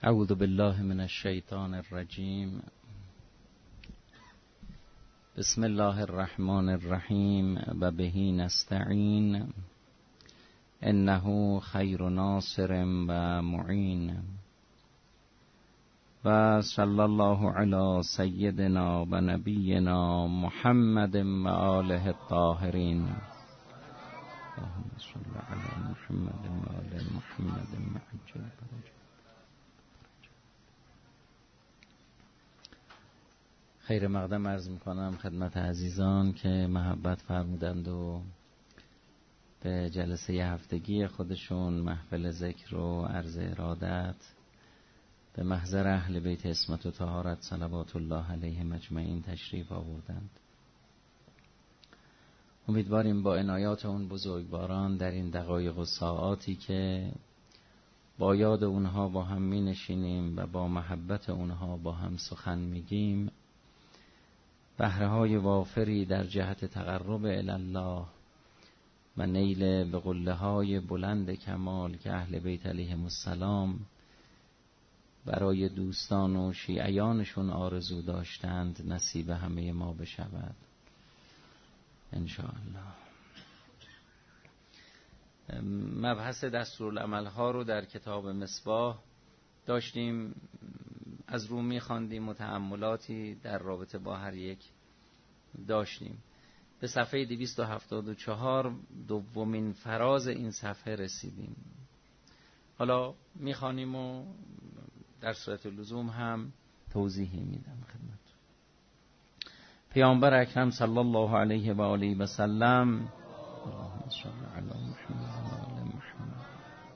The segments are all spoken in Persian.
اعوذ بالله من الشیطان الرجیم. بسم الله الرحمن الرحیم و به نستعین انه خیر ناصر و معین و صلی الله علی سیدنا و نبینا محمد و آله الطاهرین. اللهم صل علی محمد و آل محمد معجل فرجهم. خیر مقدم عرض میکنم خدمت عزیزان که محبت فرمودند و به جلسه هفتگی خودشون محفل ذکر و عرض ارادت به محضر اهل بیت عصمت و طهارت صلوات الله علیهم اجمعین تشریف آوردند. امیدواریم با عنایات اون بزرگواران در این دقایق و ساعاتی که با یاد اونها با هم می نشینیم و با محبت اونها با هم سخن میگیم، بهره‌های وافری در جهت تقرب الی الله و نیل به قله‌های بلند کمال که اهل بیت علیهم السلام برای دوستان و شیعیانشون آرزو داشتند نصیب همه ما بشود ان شاء الله. مبحث دستورالعمل ها رو در کتاب مصباح داشتیم، از رومی خواندیم و تأملاتی در رابطه با هر یک داشتیم. به صفحه 274 دومین فراز این صفحه رسیدیم. حالا میخوانیم و در صورت لزوم هم توضیحی میدم خدمت. پیامبر اکرم صلی الله علیه و آله و سلم اللهم صل علی محمد و آل محمد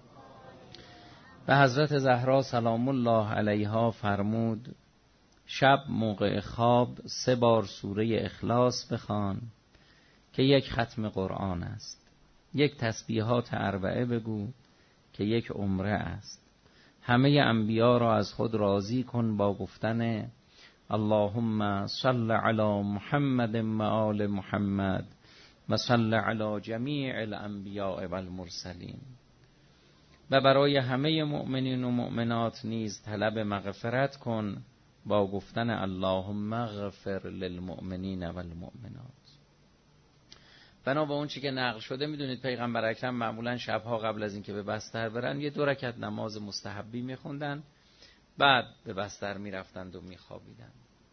به حضرت زهرا سلام الله علیها فرمود: شب موقع خواب 3 بار سوره اخلاص بخوان که یک ختم قرآن است. 1 تسبیحات 4 بگو که 1 عمره است. همه انبیا را از خود راضی کن با گفتن اللهم صل علی محمد و آل محمد و صل علی جمیع الانبیاء و المرسلین. و برای همه مؤمنین و مؤمنات نیز طلب مغفرت کن با گفتن اللهم اغفر للمؤمنین و المؤمنات. بنا به اون چی که نقل شده میدونید پیغمبر اکرم معمولا شبها قبل از اینکه به بستر برن 2 رکعت نماز مستحبی میخوندن، بعد به بستر میرفتند و میخوابیدند.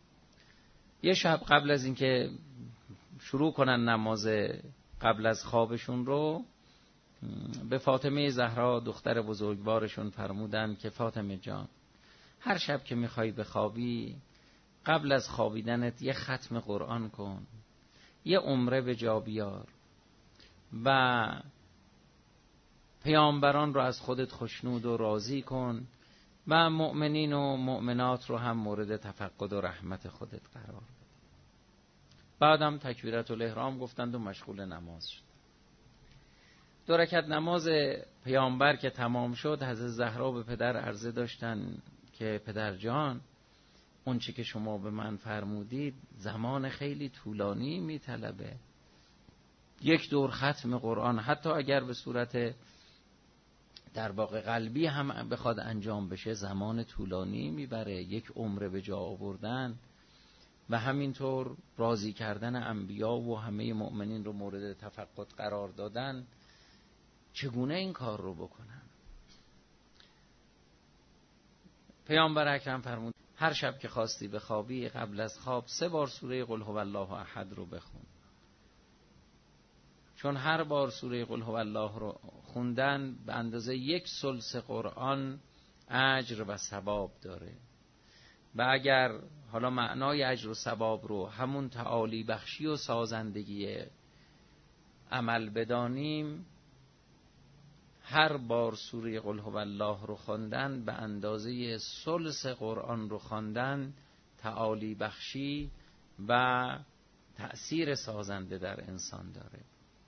یه شب قبل از اینکه شروع کنن نماز قبل از خوابشون رو به فاطمه زهرا دختر بزرگوارشون فرمودند که فاطمه جان، هر شب که میخوای بخوابی قبل از خوابیدنت 1 ختم قرآن کن، 1 عمره به جا بیار و پیامبران رو از خودت خوشنود و راضی کن و مؤمنین و مؤمنات رو هم مورد تفقد و رحمت خودت قرار بده. بعدم تکبیرت الاحرام گفتند و مشغول نماز شد. 2 رکعت نماز پیامبر که تمام شد، حضرت زهرا به پدر عرضه داشتن که پدر جان، اون چی که شما به من فرمودید زمان خیلی طولانی میطلبه. 1 دور ختم قرآن حتی اگر به صورت در واقع قلبی هم بخواد انجام بشه زمان طولانی میبره. 1 عمره به جا آوردن و همینطور راضی کردن انبیا و همه مؤمنین رو مورد تفقد قرار دادن، چگونه این کار رو بکنن؟ پیامبر اکرم فرمود هر شب که خواستی بخوابی قبل از خواب 3 بار سوره قل هو الله احد رو بخون، چون هر بار سوره قل هو الله رو خوندن به اندازه 1/3 قرآن اجر و ثواب داره. و اگر حالا معنای اجر و ثواب رو همون تعالی بخشی و سازندگی عمل بدانیم، هر بار سوره قل هو الله رو خواندن به اندازه 1/3 قرآن رو خواندن تعالی بخشی و تأثیر سازنده در انسان داره.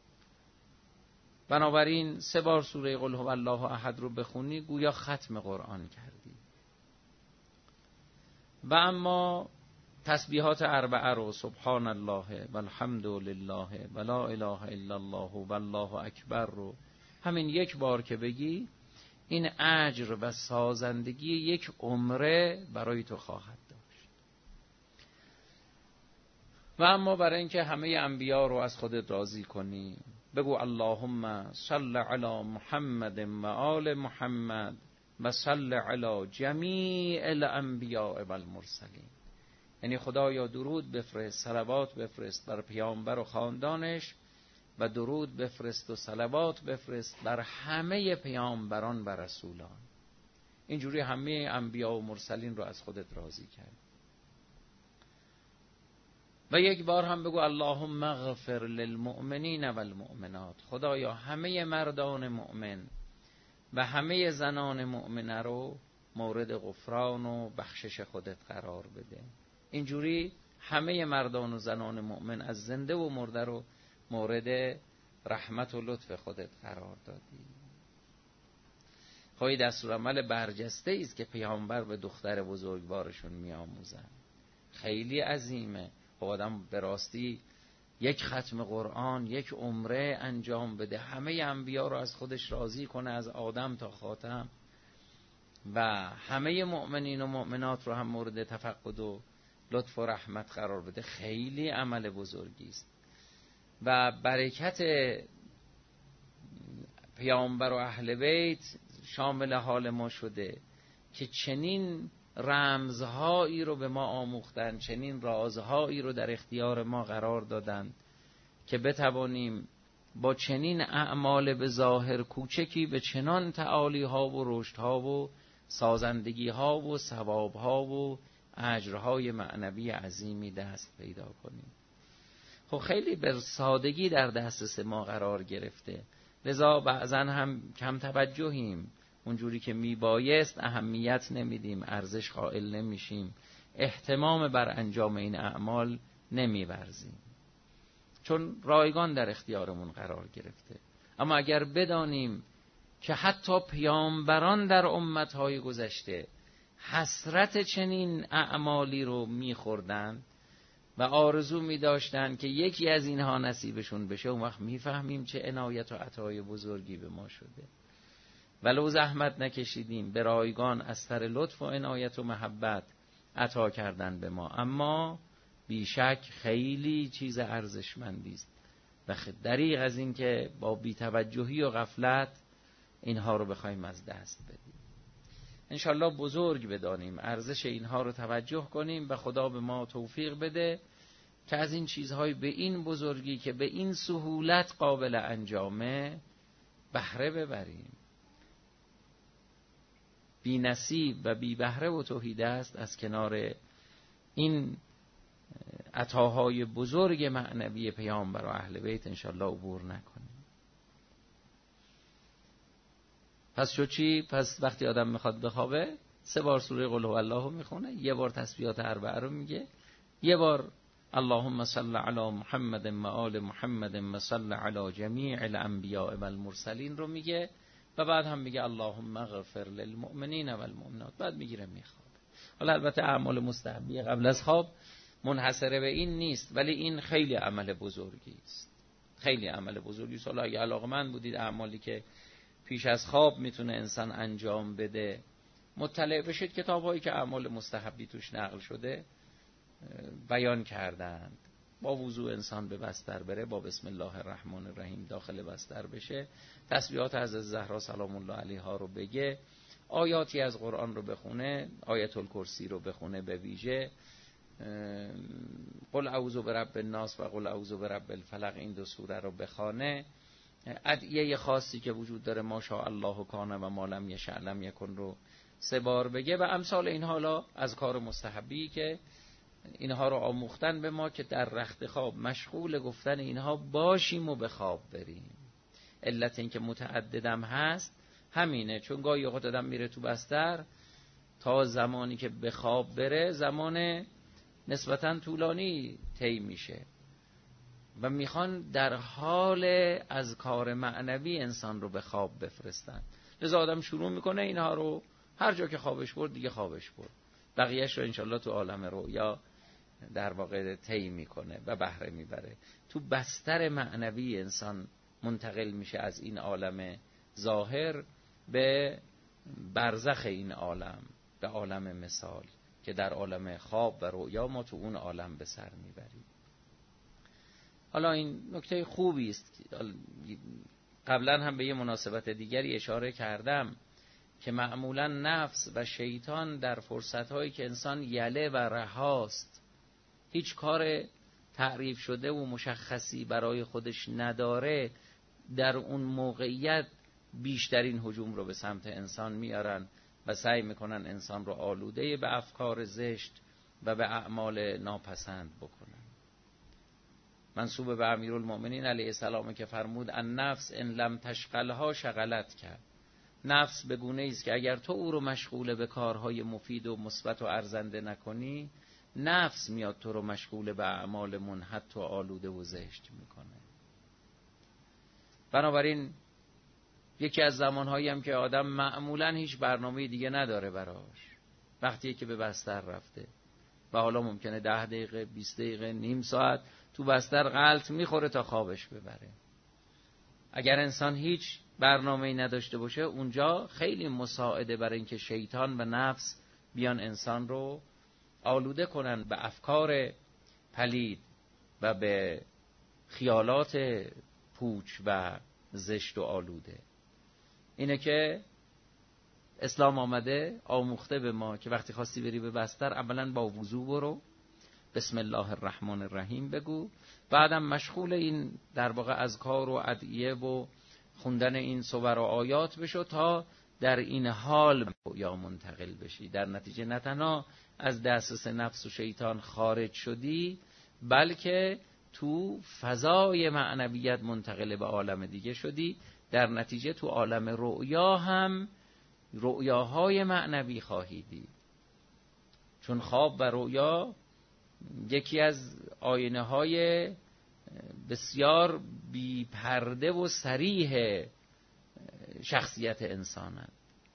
بنابراین 3 بار سوره قل هو الله احد رو بخونی گویا ختم قرآن کردی. و اما تسبیحات 4 رو سبحان الله و الحمد لله و لا اله الا الله و الله اکبر رو همین 1 بار که بگی این اجر و سازندگی یک عمره برای تو خواهد داشت. و اما برای اینکه همه انبیا رو از خودت راضی کنی، بگو اللهم صل علی محمد و آل محمد و صل علی جمیع الانبیاء و المرسلین. یعنی خدایا درود بفرست، صلوات بفرست بر پیامبر و خاندانش و درود بفرست و صلوات بفرست بر همه پیامبران و رسولان. اینجوری همه انبیا و مرسلین رو از خودت راضی کرد. و یک بار هم بگو اللهم اغفر للمؤمنین والمؤمنات. خدایا همه مردان مؤمن و همه زنان مؤمنه رو مورد غفران و بخشش خودت قرار بده. اینجوری همه مردان و زنان مؤمن از زنده و مرده رو مورد رحمت و لطف خودت قرار دادی. خواهی دستورالعمل برجسته است که پیامبر به دختر بزرگوارشون میآموزن. خیلی عظیمه. خب آدم به راستی یک ختم قرآن، یک عمره انجام بده، همه انبیا رو از خودش راضی کنه از آدم تا خاتم و همه مؤمنین و مؤمنات رو هم مورد تفقد و لطف و رحمت قرار بده. خیلی عمل بزرگی است و برکت پیامبر و اهل بیت شامل حال ما شده که چنین رمزهایی رو به ما آموختن، چنین رازهایی رو در اختیار ما قرار دادن که بتوانیم با چنین اعمال به ظاهر کوچکی به چنان تعالیها و رشدها و سازندگیها و ثوابها و اجرهای معنوی عظیمی دست پیدا کنیم. خب خیلی به سادگی در دسترس ما قرار گرفته، لذا بعضا هم کم توجهیم، اونجوری که میبایست اهمیت نمیدیم، ارزش قائل نمیشیم، اهتمام بر انجام این اعمال نمیورزیم، چون رایگان در اختیارمون قرار گرفته. اما اگر بدانیم که حتی پیامبران در امتهای گذشته حسرت چنین اعمالی رو میخوردن و آرزو می‌داشتن که یکی از اینها نصیبشون بشه، اون وقت میفهمیم چه عنایت و عطای بزرگی به ما شده. ولو زحمت نکشیدیم، به رایگان از سر لطف و عنایت و محبت عطا کردن به ما، اما بیشک خیلی چیز ارزشمندی است و دریغ از این که با بی‌توجهی و غفلت اینها رو بخوایم از دست بدیم. انشالله بزرگ بدانیم، ارزش اینها رو توجه کنیم و خدا به ما توفیق بده که از این چیزهای به این بزرگی که به این سهولت قابل انجامه بهره ببریم. بی نصیب و بی بهره و توحید است از کنار این عطاهای بزرگ معنوی پیامبر و اهل بیت انشالله عبور نکنیم. پس شو چی؟ پس وقتی آدم میخواد بخوابه 3 بار سوره قل هو الله رو میخونه، 1 بار تسبیحات 4 رو میگه، 1 بار اللهم صل علی محمد و آل محمد و صل علی جمیع الانبیاء و المرسلین رو میگه و بعد هم میگه اللهم اغفر للمؤمنین و المؤمنات، بعد میگیره میخوابه. حالا البته اعمال مستحبی قبل از خواب منحصره به این نیست، ولی این خیلی عمل بزرگی است، خیلی عمل بزرگی است. حالا اگه علاقه‌مند بودید اعمالی که پیش از خواب میتونه انسان انجام بده، مطلع بشید کتاب‌هایی که اعمال مستحبی توش نقل شده بیان کردند. با وضوء انسان به بستر بره، با بسم الله الرحمن الرحیم داخل بستر بشه، تسبیحات حضرت زهرا سلام الله علیها رو بگه، آیاتی از قرآن رو بخونه، آیت الکرسی رو بخونه به ویژه، قل اعوذ برب الناس و قل اعوذ برب الفلق، این 2 سوره رو بخونه، ادعیه خاصی که وجود داره ماشاء الله کان و ما لم یشاء لم یکن رو 3 بار بگه و امثال این. حالا از کار مستحبی که اینها رو آموختن به ما که در رخت خواب مشغول گفتن اینها باشیم و به خواب بریم. علت این که متعددم هست همینه، چون گاهی اوقات آدم میره تو بستر تا زمانی که به خواب بره زمان نسبتاً طولانی طی میشه و میخوان در حال از کار معنوی انسان رو به خواب بفرستن، لذا آدم شروع میکنه اینها رو هر جا که خوابش برد دیگه خوابش برد، بقیهش رو انشالله تو عالم رویا در واقع طی میکنه و بهره میبره. تو بستر معنوی انسان منتقل میشه از این عالم ظاهر به برزخ این عالم به عالم مثال که در عالم خواب و رؤیا ما تو اون عالم به سر میبریم. حالا این نکته خوبی است. قبلا هم به یه مناسبت دیگری اشاره کردم که معمولا نفس و شیطان در فرصت‌هایی که انسان یله و رهاست، هیچ کار تعریف شده و مشخصی برای خودش نداره، در اون موقعیت بیشترین هجوم رو به سمت انسان میارن و سعی میکنن انسان رو آلوده به افکار زشت و به اعمال ناپسند بکنن. منسوب به امیرالمؤمنین علیه السلام که فرمود النفس ان لم تشغلها شغلت کرد. نفس به گونه‌ای است که اگر تو او رو مشغول به کارهای مفید و مثبت و ارزنده نکنی، نفس میاد تو رو مشغول به اعمال منحت و آلوده و زشت میکنه. بنابراین یکی از زمانهایی هم که آدم معمولا هیچ برنامه دیگه نداره براش، وقتیه که به بستر رفته و حالا ممکنه 10 دقیقه 20 دقیقه نیم ساعت تو بستر غلط میخوره تا خوابش ببره. اگر انسان هیچ برنامه‌ای نداشته باشه، اونجا خیلی مساعده برای اینکه شیطان و نفس بیان انسان رو آلوده کنن به افکار پلید و به خیالات پوچ و زشت و آلوده. اینه که اسلام آمده آموخته به ما که وقتی خواستی بری به بستر، اولا با وضو برو، بسم الله الرحمن الرحیم بگو، بعدم مشغول این در واقع اذکار و ادعیه و خوندن این سور و آیات بشو تا در این حال یا منتقل بشی. در نتیجه نه تنها از دسترس نفس و شیطان خارج شدی، بلکه تو فضای معنویت منتقل به عالم دیگه شدی. در نتیجه تو عالم رؤیا هم رؤیاهای معنوی خواهی دید، چون خواب و رؤیا یکی از آینه های بسیار بی پرده و صریح شخصیت انسانند.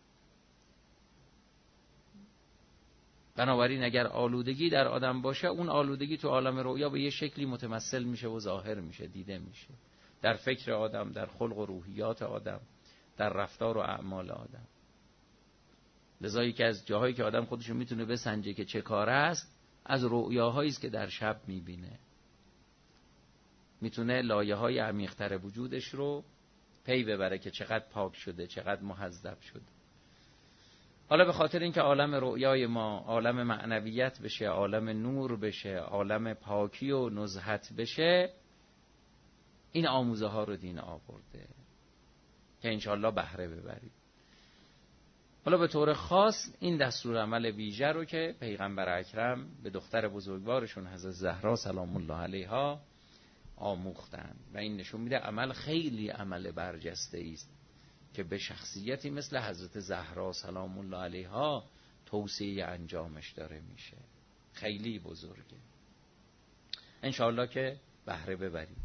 بنابراین اگر آلودگی در آدم باشه، اون آلودگی تو عالم رؤیا به یه شکلی متمثل میشه و ظاهر میشه، دیده میشه در فکر آدم، در خلق و روحیات آدم، در رفتار و اعمال آدم. لذا که از جاهایی که آدم خودشو میتونه بسنجه که چه کاره است، از رؤیاهایی است که در شب میبینه. میتونه لایه‌های عمیق‌تر وجودش رو پی ببره که چقدر پاک شده، چقدر مهذب شده. حالا به خاطر اینکه عالم رؤیای ما عالم معنویت بشه، عالم نور بشه، عالم پاکی و نزهت بشه، این آموزه ها رو دین آورده که انشالله بهره ببرید. حالا به طور خاص این دستور عمل ویژه رو که پیغمبر اکرم به دختر بزرگوارشون حضرت زهرا سلام الله علیها آموختند و این نشون میده عمل خیلی عمل برجسته است که به شخصیتی مثل حضرت زهرا سلام الله علیها توصیه انجامش داره میشه. خیلی بزرگه، انشاءالله که بهره ببریم.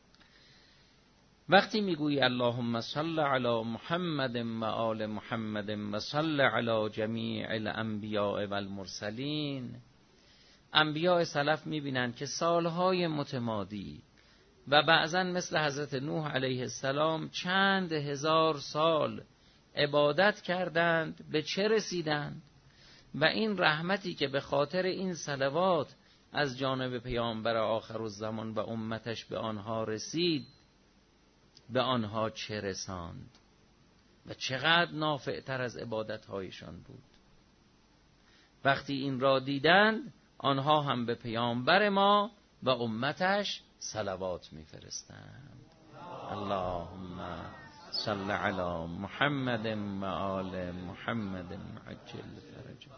وقتی میگویی اللهم صل علی محمد و آل محمد و صل علی جمیع الانبیاء و المرسلین، انبیاء سلف میبینن که سالهای متمادی و بعضن مثل حضرت نوح علیه السلام چند هزار سال عبادت کردند، به چه رسیدند؟ و این رحمتی که به خاطر این صلوات از جانب پیامبر آخرالزمان و امتش به آنها رسید، به آنها چه رساند و چقدر نافعتر از عبادتهایشان بود. وقتی این را دیدند، آنها هم به پیامبر ما و امتش صلوات میفرستند. اللهم صل علی محمد و آل محمد عجل فرجه.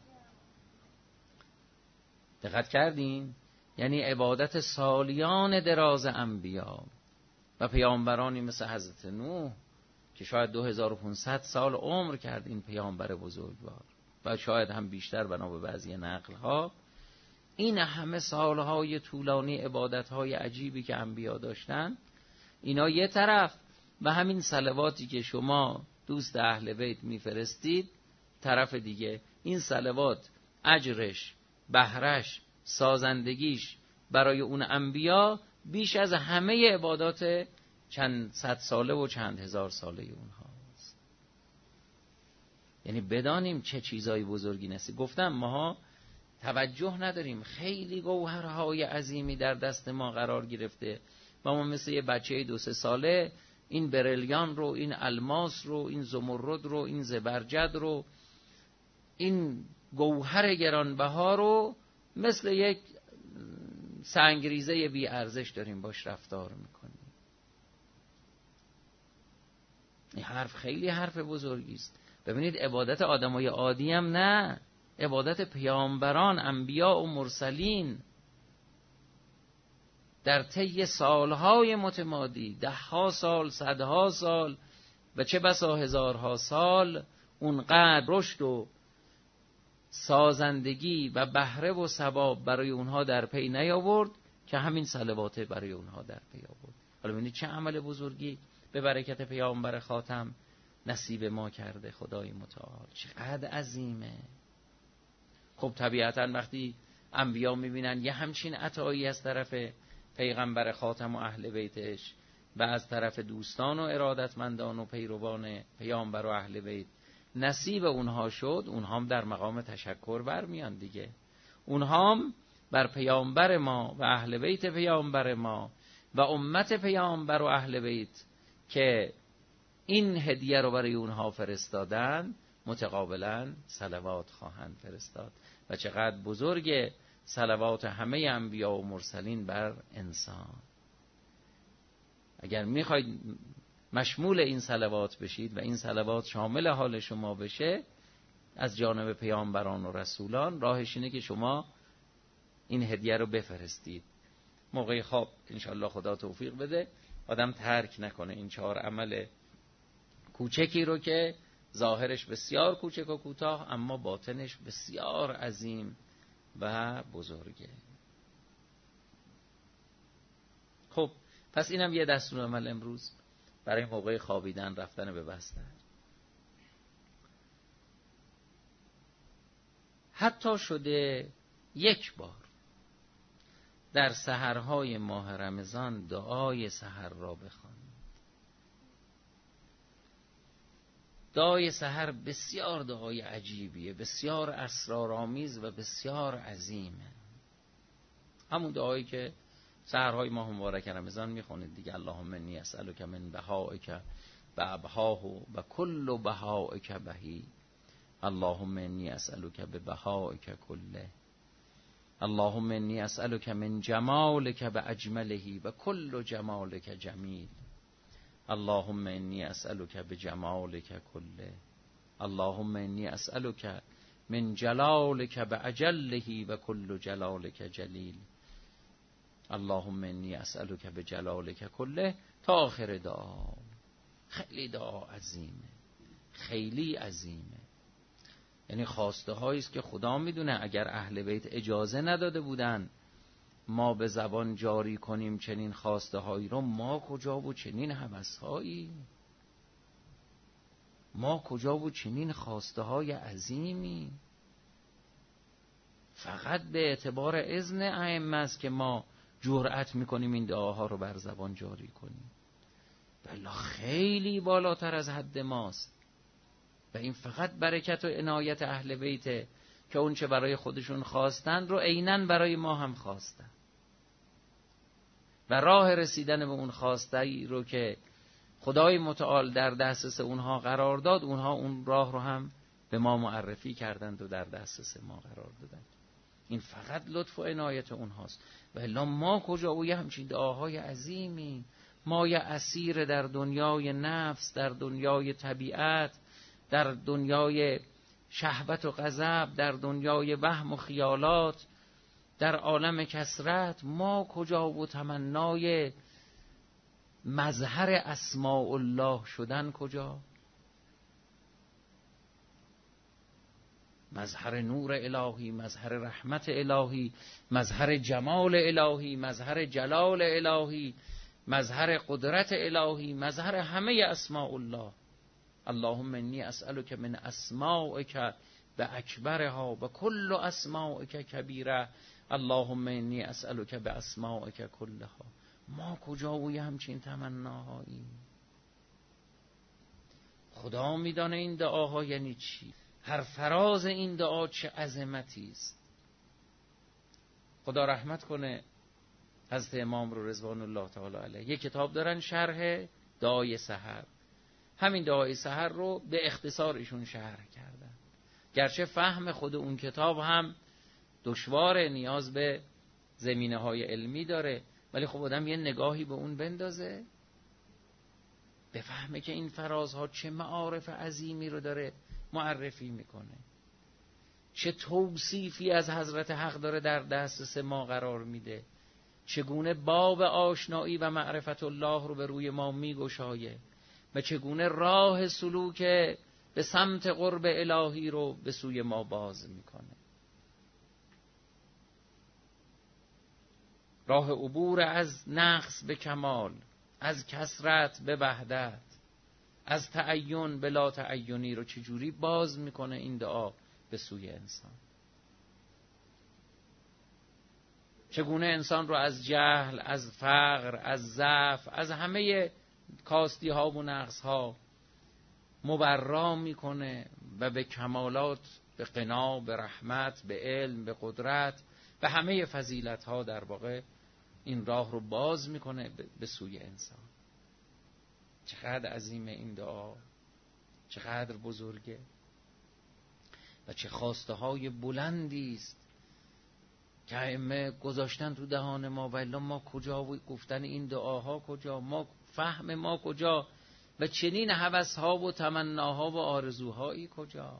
دقت کردین؟ یعنی عبادت سالیان دراز انبیا و پیامبرانی مثل حضرت نوح که شاید 2500 سال عمر کرد این پیامبر بزرگوار و شاید هم بیشتر بنا به بعضی نقل‌ها. این همه سالهای طولانی عبادتهای عجیبی که انبیا داشتن، اینا یه طرف، و همین صلواتی که شما دوست اهل بیت میفرستید طرف دیگه. این صلوات اجرش، بهرش، سازندگیش برای اون انبیا بیش از همه عبادات چند صد ساله و چند هزار ساله اونهاست. یعنی بدانیم چه چیزای بزرگی نصیب. گفتم ماها توجه نداریم، خیلی گوهرهای عظیمی در دست ما قرار گرفته و ما مثل یه بچه 2-3 ساله این بریلیان رو، این الماس رو، این زمرد رو، این زبرجد رو، این گوهر گرانبها رو مثل یک سنگریزه بی ارزش داریم باش رفتار میکنیم. این حرف خیلی حرف بزرگی است. ببینید عبادت آدمای عادی هم نه، عبادت پیامبران، انبیا و مرسلین در طی سالهای متمادی، 10 سال، 100 سال و چه بسا 1000 سال، اونقدر رشد و سازندگی و بهره و ثواب برای اونها در پی نیاورد که همین صلوات برای اونها در پی آورد. حالا ببینید چه عمل بزرگی به برکت پیامبر خاتم نصیب ما کرده خدای متعال، چقدر عظیمه. خب طبیعتا وقتی انبیا میبینن یه همچین عطایی از طرف پیغمبر خاتم و اهل بیتش و از طرف دوستان و ارادتمندان و پیروان پیامبر و اهل بیت نصیب اونها شد، اونها هم در مقام تشکر برمیان دیگه. اونها هم بر پیامبر ما و اهل بیت پیامبر ما و امت پیامبر و اهل بیت که این هدیه رو برای اونها فرستادن متقابلا صلوات خواهند فرستاد. و چقدر بزرگ صلوات همه انبیا و مرسلین بر انسان. اگر میخواید مشمول این صلوات بشید و این صلوات شامل حال شما بشه از جانب پیامبران و رسولان، راهش اینه که شما این هدیه رو بفرستید. موقع خواب انشالله خدا توفیق بده آدم ترک نکنه این 4 عمل کوچکی رو که ظاهرش بسیار کوچک و کوتاه اما باطنش بسیار عظیم و بزرگه. خب پس اینم یه دستور عمل امروز برای موقع خوابیدن، رفتن به بستر. حتی شده یک بار در سحرهای ماه رمضان دعای سحر را بخوانید. دعای سحر بسیار دعای عجیبیه، بسیار اسرارآمیز و بسیار عظیمه. همون دعایی که سحرهای ماه مبارک رمضان میخونید دیگه. اللهم انی اسألک من بهائک و ابهاه و کل بهائک بهی. اللهم انی اسألک ببهائک کله. اللهم انی اسألک من جمالک باجمله و کل جمالک جمیل. اللهم انی اسألک بجمالک کله. اللهم انی اسألک من جلالک باجله و کل جلالک جلیل. اللهم انی اسألک بجلالک کله تا آخر دعا. خیلی دعا عظیمه، خیلی عظیمه. یعنی خواسته هایی است که خدا میدونه اگر اهل بیت اجازه نداده بودن ما به زبان جاری کنیم چنین خواسته هایی رو، ما کجا بود چنین هوس هایی، ما کجا بود چنین خواسته های عظیمی. فقط به اعتبار اذن ائمه است که ما جرأت میکنیم این دعاها رو بر زبان جاری کنیم. بلا خیلی بالاتر از حد ماست و این فقط برکت و عنایت اهل بیته که اون چه برای خودشون خواستن رو عیناً برای ما هم خواستن و راه رسیدن به اون خواسته رو که خدای متعال در دسترس اونها قرار داد، اونها اون راه رو هم به ما معرفی کردند و در دسترس ما قرار دادند. این فقط لطف و عنایت اونهاست. و الا ما کجا و یه همچین دعاهای عظیمی. ما یه اسیر در دنیای نفس، در دنیای طبیعت، در دنیای شهوت و غضب، در دنیای وهم و خیالات، در عالم کثرت. ما کجا و تمنای مظهر اسماء الله شدن کجا؟ مظهر نور الهی، مظهر رحمت الهی، مظهر جمال الهی، مظهر جلال الهی، مظهر قدرت الهی، مظهر همه اسماء الله. اللهم انی اسألک من اسمائک باکبرها و کل اسمائک کبیره. اللهم انی اسألک باسمائک کلها. ما کجا و همچین تمناهایی؟ خدا میدانه این دعاها یعنی چی، هر فراز این دعا چه عظمتی است. خدا رحمت کنه حضرت امام رو رضوان الله تعالی علیه، یک کتاب دارن شرح دعای سحر. همین دعای سحر رو به اختصار ایشون شرح کردن، گرچه فهم خود اون کتاب هم دشواره، نیاز به زمینه‌های علمی داره، ولی خب آدم یه نگاهی به اون بندازه بفهمه که این فرازها چه معارف عظیمی رو داره معرفی میکنه، چه توصیفی از حضرت حق داره در دسترس ما قرار میده، چگونه باب آشنایی و معرفت الله رو به روی ما میگشایه و چگونه راه سلوک به سمت قرب الهی رو به سوی ما باز میکنه. راه عبور از نقص به کمال، از کثرت به وحدت، از تعین به لا تعینی رو چجوری باز میکنه این دعا به سوی انسان. چگونه انسان رو از جهل، از فقر، از ضعف، از همه کاستی ها و نقص ها مبرا میکنه و به کمالات، به غنا، به رحمت، به علم، به قدرت، به همه فضیلت ها در واقع این راه رو باز میکنه به سوی انسان. چقدر عظیمه این دعا، چقدر بزرگه و چه خواسته های بلندی است که ائمه گذاشتن تو دهان ما، ولی ما کجا گفتن این دعاها کجا، ما فهم ما کجا و چنین هوس‌ها و تمناها و آرزوهایی کجا.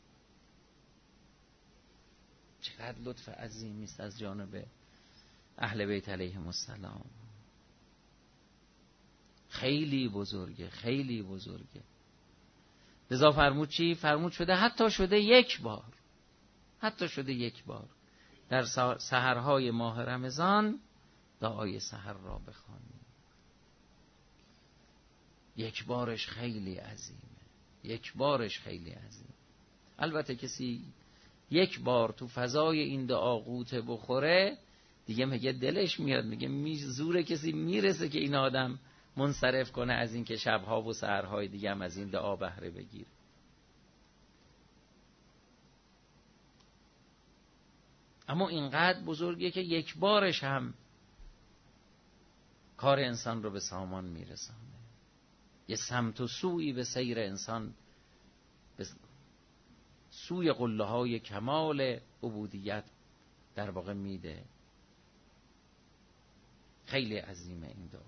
چقدر لطف عظیمی است از جانب اهل بیت علیهم السلام. خیلی بزرگه، خیلی بزرگه. لذا فرمود چی؟ فرمود شده حتی شده یک بار در سحرهای ماه رمضان دعای سحر را بخوانیم. یک بارش خیلی عظیمه. البته کسی یک بار تو فضای این دعا غوطه بخوره دیگه میگه دلش میاد، میگه زور کسی میرسه که این آدم منصرف کنه از این که شبها و سحرهای دیگه هم از این دعا بهره بگیره. اما اینقدر بزرگه که یک بارش هم کار انسان رو به سامان میرسانه، یه سمت و سویی به سیر انسان به سوی قله های کمال عبودیت در واقع میده. خیلی عظیمه این دعا.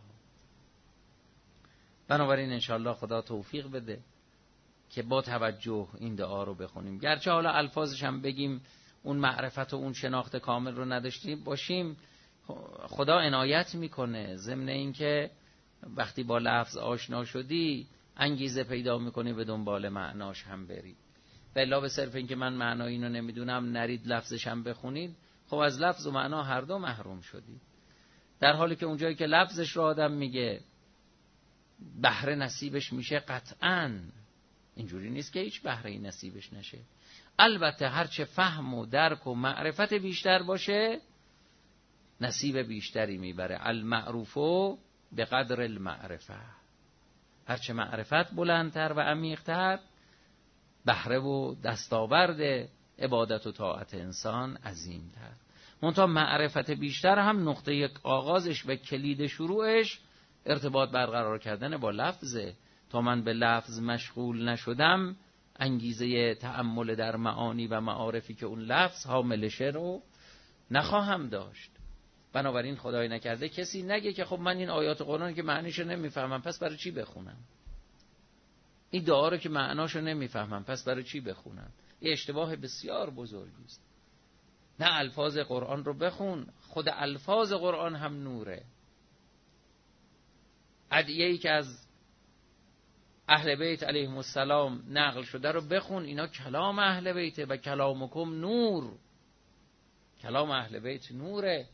بنابراین انشاءالله خدا توفیق بده که با توجه این دعا رو بخونیم، گرچه حالا الفاظش هم بگیم اون معرفت و اون شناخت کامل رو نداشتیم باشیم، خدا عنایت میکنه. ضمن این که وقتی با لفظ آشنا شدی انگیزه پیدا میکنی به دنبال معناش هم بری. و الا به صرف این که من معنای اینو نمیدونم نرید لفظش هم بخونید، خب از لفظ و معنا هر دو محروم شدید. در حالی که اونجایی که لفظش رو آدم میگه بهره نصیبش میشه، قطعاً اینجوری نیست که هیچ بهره‌ای نصیبش نشه. البته هرچه فهم و درک و معرفت بیشتر باشه نصیب بیشتری میبره. المعروفو به قدر المعرفه، هرچه معرفت بلندتر و عمیقتر بهره و دستاورد عبادت و طاعت انسان عظیمتر. منتها معرفت بیشتر هم نقطه آغازش و کلید شروعش ارتباط برقرار کردن با لفظه. تا من به لفظ مشغول نشدم انگیزه تأمل در معانی و معارفی که اون لفظ حاملشه رو نخواهم داشت. بنابراین خدای نکرده کسی نگه که خب من این آیات قرآن که معنیشو نمیفهمم پس برای چی بخونم، این دعا رو که معناشو نمیفهمم پس برای چی بخونم. این اشتباه بسیار بزرگی است. نه، الفاظ قرآن رو بخون، خود الفاظ قرآن هم نوره. ادعیه‌ای که از اهل بیت علیهم السلام نقل شده رو بخون، اینا کلام اهل بیته و کلامکم نور. کلام اهل بیت نوره.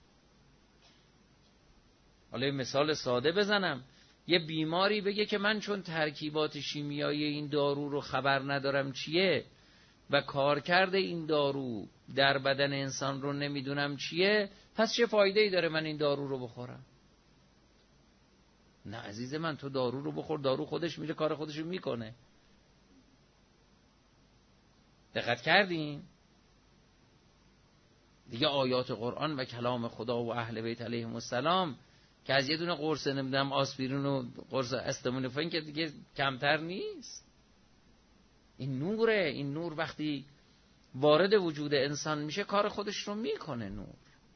حالا یه مثال ساده بزنم، یه بیماری بگه که من چون ترکیبات شیمیایی این دارو رو خبر ندارم چیه و کارکرد این دارو در بدن انسان رو نمیدونم چیه، پس چه فایده‌ای داره من این دارو رو بخورم؟ نه عزیز من، تو دارو رو بخور، دارو خودش میره کار خودش رو میکنه. دقت کردین؟ دیگه آیات قرآن و کلام خدا و اهل بیت علیهم السلام که از یه دونه قرص نمیدونم آسپرین و قرص استامینوفن که دیگه کمتر نیست. این نوره. این نور وقتی وارد وجود انسان میشه کار خودش رو میکنه. نور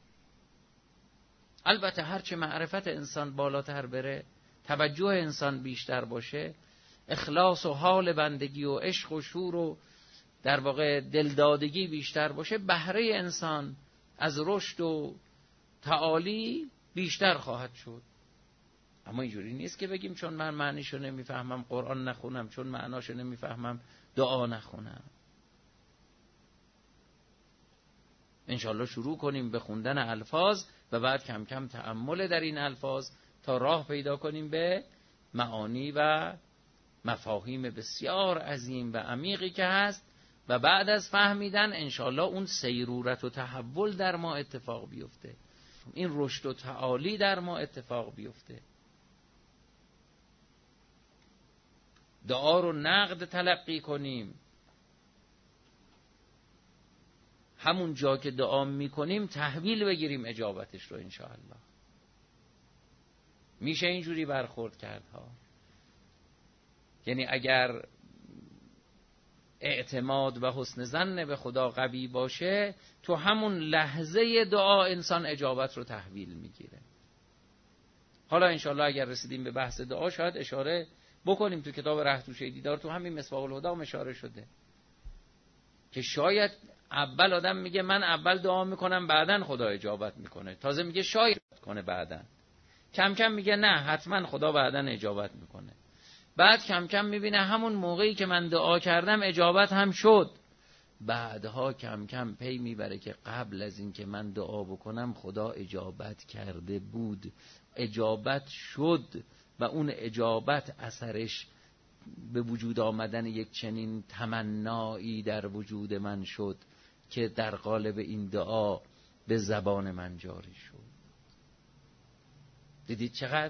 البته هرچه معرفت انسان بالاتر بره، توجه انسان بیشتر باشه، اخلاص و حال بندگی و عشق و شور و در واقع دلدادگی بیشتر باشه، بهره انسان از رشد و تعالی بیشتر خواهد شد. اما اینجوری نیست که بگیم چون من معنیشو نمیفهمم قرآن نخونم، چون معناشو نمیفهمم دعا نخونم. انشالله شروع کنیم به خوندن الفاظ و بعد کم کم تأمل در این الفاظ تا راه پیدا کنیم به معانی و مفاهیم بسیار عظیم و عمیقی که هست و بعد از فهمیدن انشالله اون سیرورت و تحول در ما اتفاق بیفته، این رشد و تعالی در ما اتفاق بیفته. دعا رو نقد تلقی کنیم، همون جا که دعا میکنیم تحویل بگیریم اجابتش رو انشاءالله. میشه اینجوری برخورد کرد ها. یعنی اگر اعتماد و حسن ظن به خدا قوی باشه، تو همون لحظه دعا انسان اجابت رو تحویل میگیره. حالا انشاءالله اگر رسیدیم به بحث دعا شاید اشاره بکنیم. تو کتاب رهتوشه دیدار تو همین مصباح الهدی اشاره شده که شاید اول آدم میگه من اول دعا میکنم بعدن خدا اجابت میکنه، تازه میگه شاید کنه بعدن، کم کم میگه نه حتما خدا بعدن اجابت میکنه، بعد کم کم میبینه همون موقعی که من دعا کردم اجابت هم شد، بعدها کم کم پی میبره که قبل از این که من دعا بکنم خدا اجابت کرده بود، اجابت شد و اون اجابت اثرش به وجود آمدن یک چنین تمنایی در وجود من شد که در قالب این دعا به زبان من جاری شد. دیدید چقدر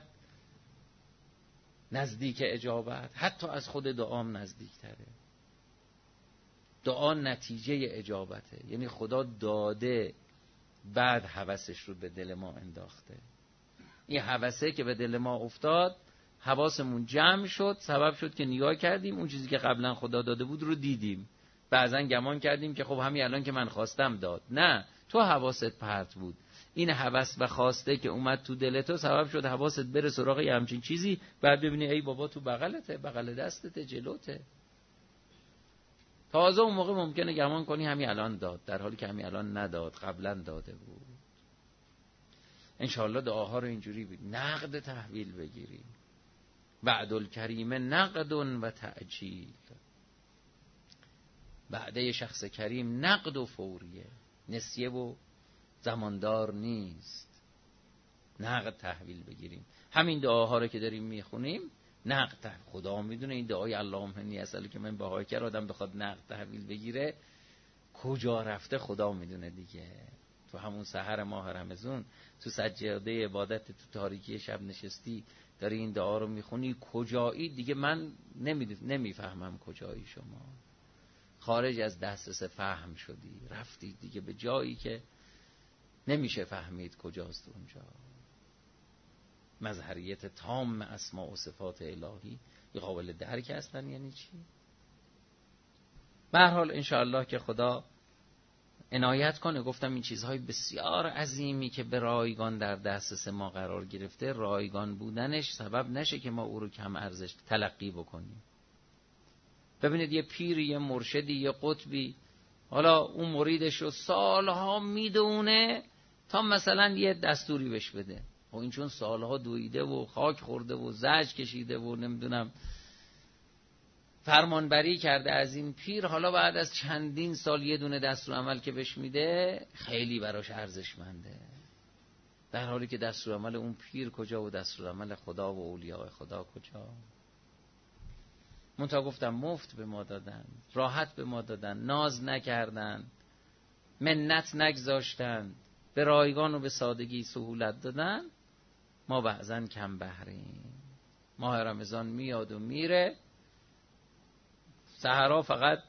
نزدیک اجابت، حتی از خود دعام نزدیک تره. دعا نتیجه اجابته، یعنی خدا داده بعد هوسش رو به دل ما انداخته. این هوسه که به دل ما افتاد حواسمون جمع شد، سبب شد که نگاه کردیم اون چیزی که قبلا خدا داده بود رو دیدیم، بعضا گمان کردیم که خب همین الان که من خواستم داد. نه، تو حواست پرت بود. این هوس و خواسته که اومد تو دل تو سبب شد حواست بره سراغ یه همچین چیزی، بعد ببینی ای بابا تو بغلته، بغل دستته، جلوته. تازه اون موقع ممکنه گمان کنی همین الان داد، در حالی که همین الان نداد، قبلا داده بود. انشاءالله دعاها رو اینجوری نقد تحویل بگیریم. وعد الکریم نقد و تعجیل. وعده شخص کریم نقد و فوریه، نسیه و زماندار نیست. نقد تحویل بگیریم. همین دعاها رو که داریم میخونیم نقد خدا میدونه. این دعای اللهم انی اسألک که من بهای کرد آدم بخواد نقد تحویل بگیره کجا رفته خدا میدونه دیگه. تو همون سحر ماه رمضان تو سجاده عبادت تو تاریکی شب نشستی داری این دعا رو میخونی، کجایی دیگه من نمیفهمم کجایی. شما خارج از دسترس فهم شدی، رفتی دیگه به جایی که نمیشه فهمید کجاست اونجا. مظهریت تام اسماء و صفات الهی یه قابل درک هستن یعنی چی؟ به هر حال انشاءالله که خدا عنایت کنه. گفتم این چیزهای بسیار عظیمی که به رایگان در دسترس ما قرار گرفته، رایگان بودنش سبب نشه که ما او رو کم ارزش تلقی بکنیم. ببینید یه پیری، یه مرشدی، یه قطبی، حالا اون مریدش رو سالها میدونه تا مثلا یه دستوری بهش بده. و این چون سالها دویده و خاک خورده و زجر کشیده و نمیدونم فرمانبری کرده از این پیر، حالا بعد از چندین سال یه دونه دستورالعمل که بهش میده خیلی براش ارزشمنده، در حالی که دستورالعمل اون پیر کجا و دستورالعمل خدا و اولیاء خدا کجا. منتها گفتم مفت به ما دادن، راحت به ما دادن، ناز نکردن، منت نگذاشتن، به رایگان و به سادگی سهولت دادن. ما بعضن کم بهریم. ماه رمضان میاد و میره، سحرها فقط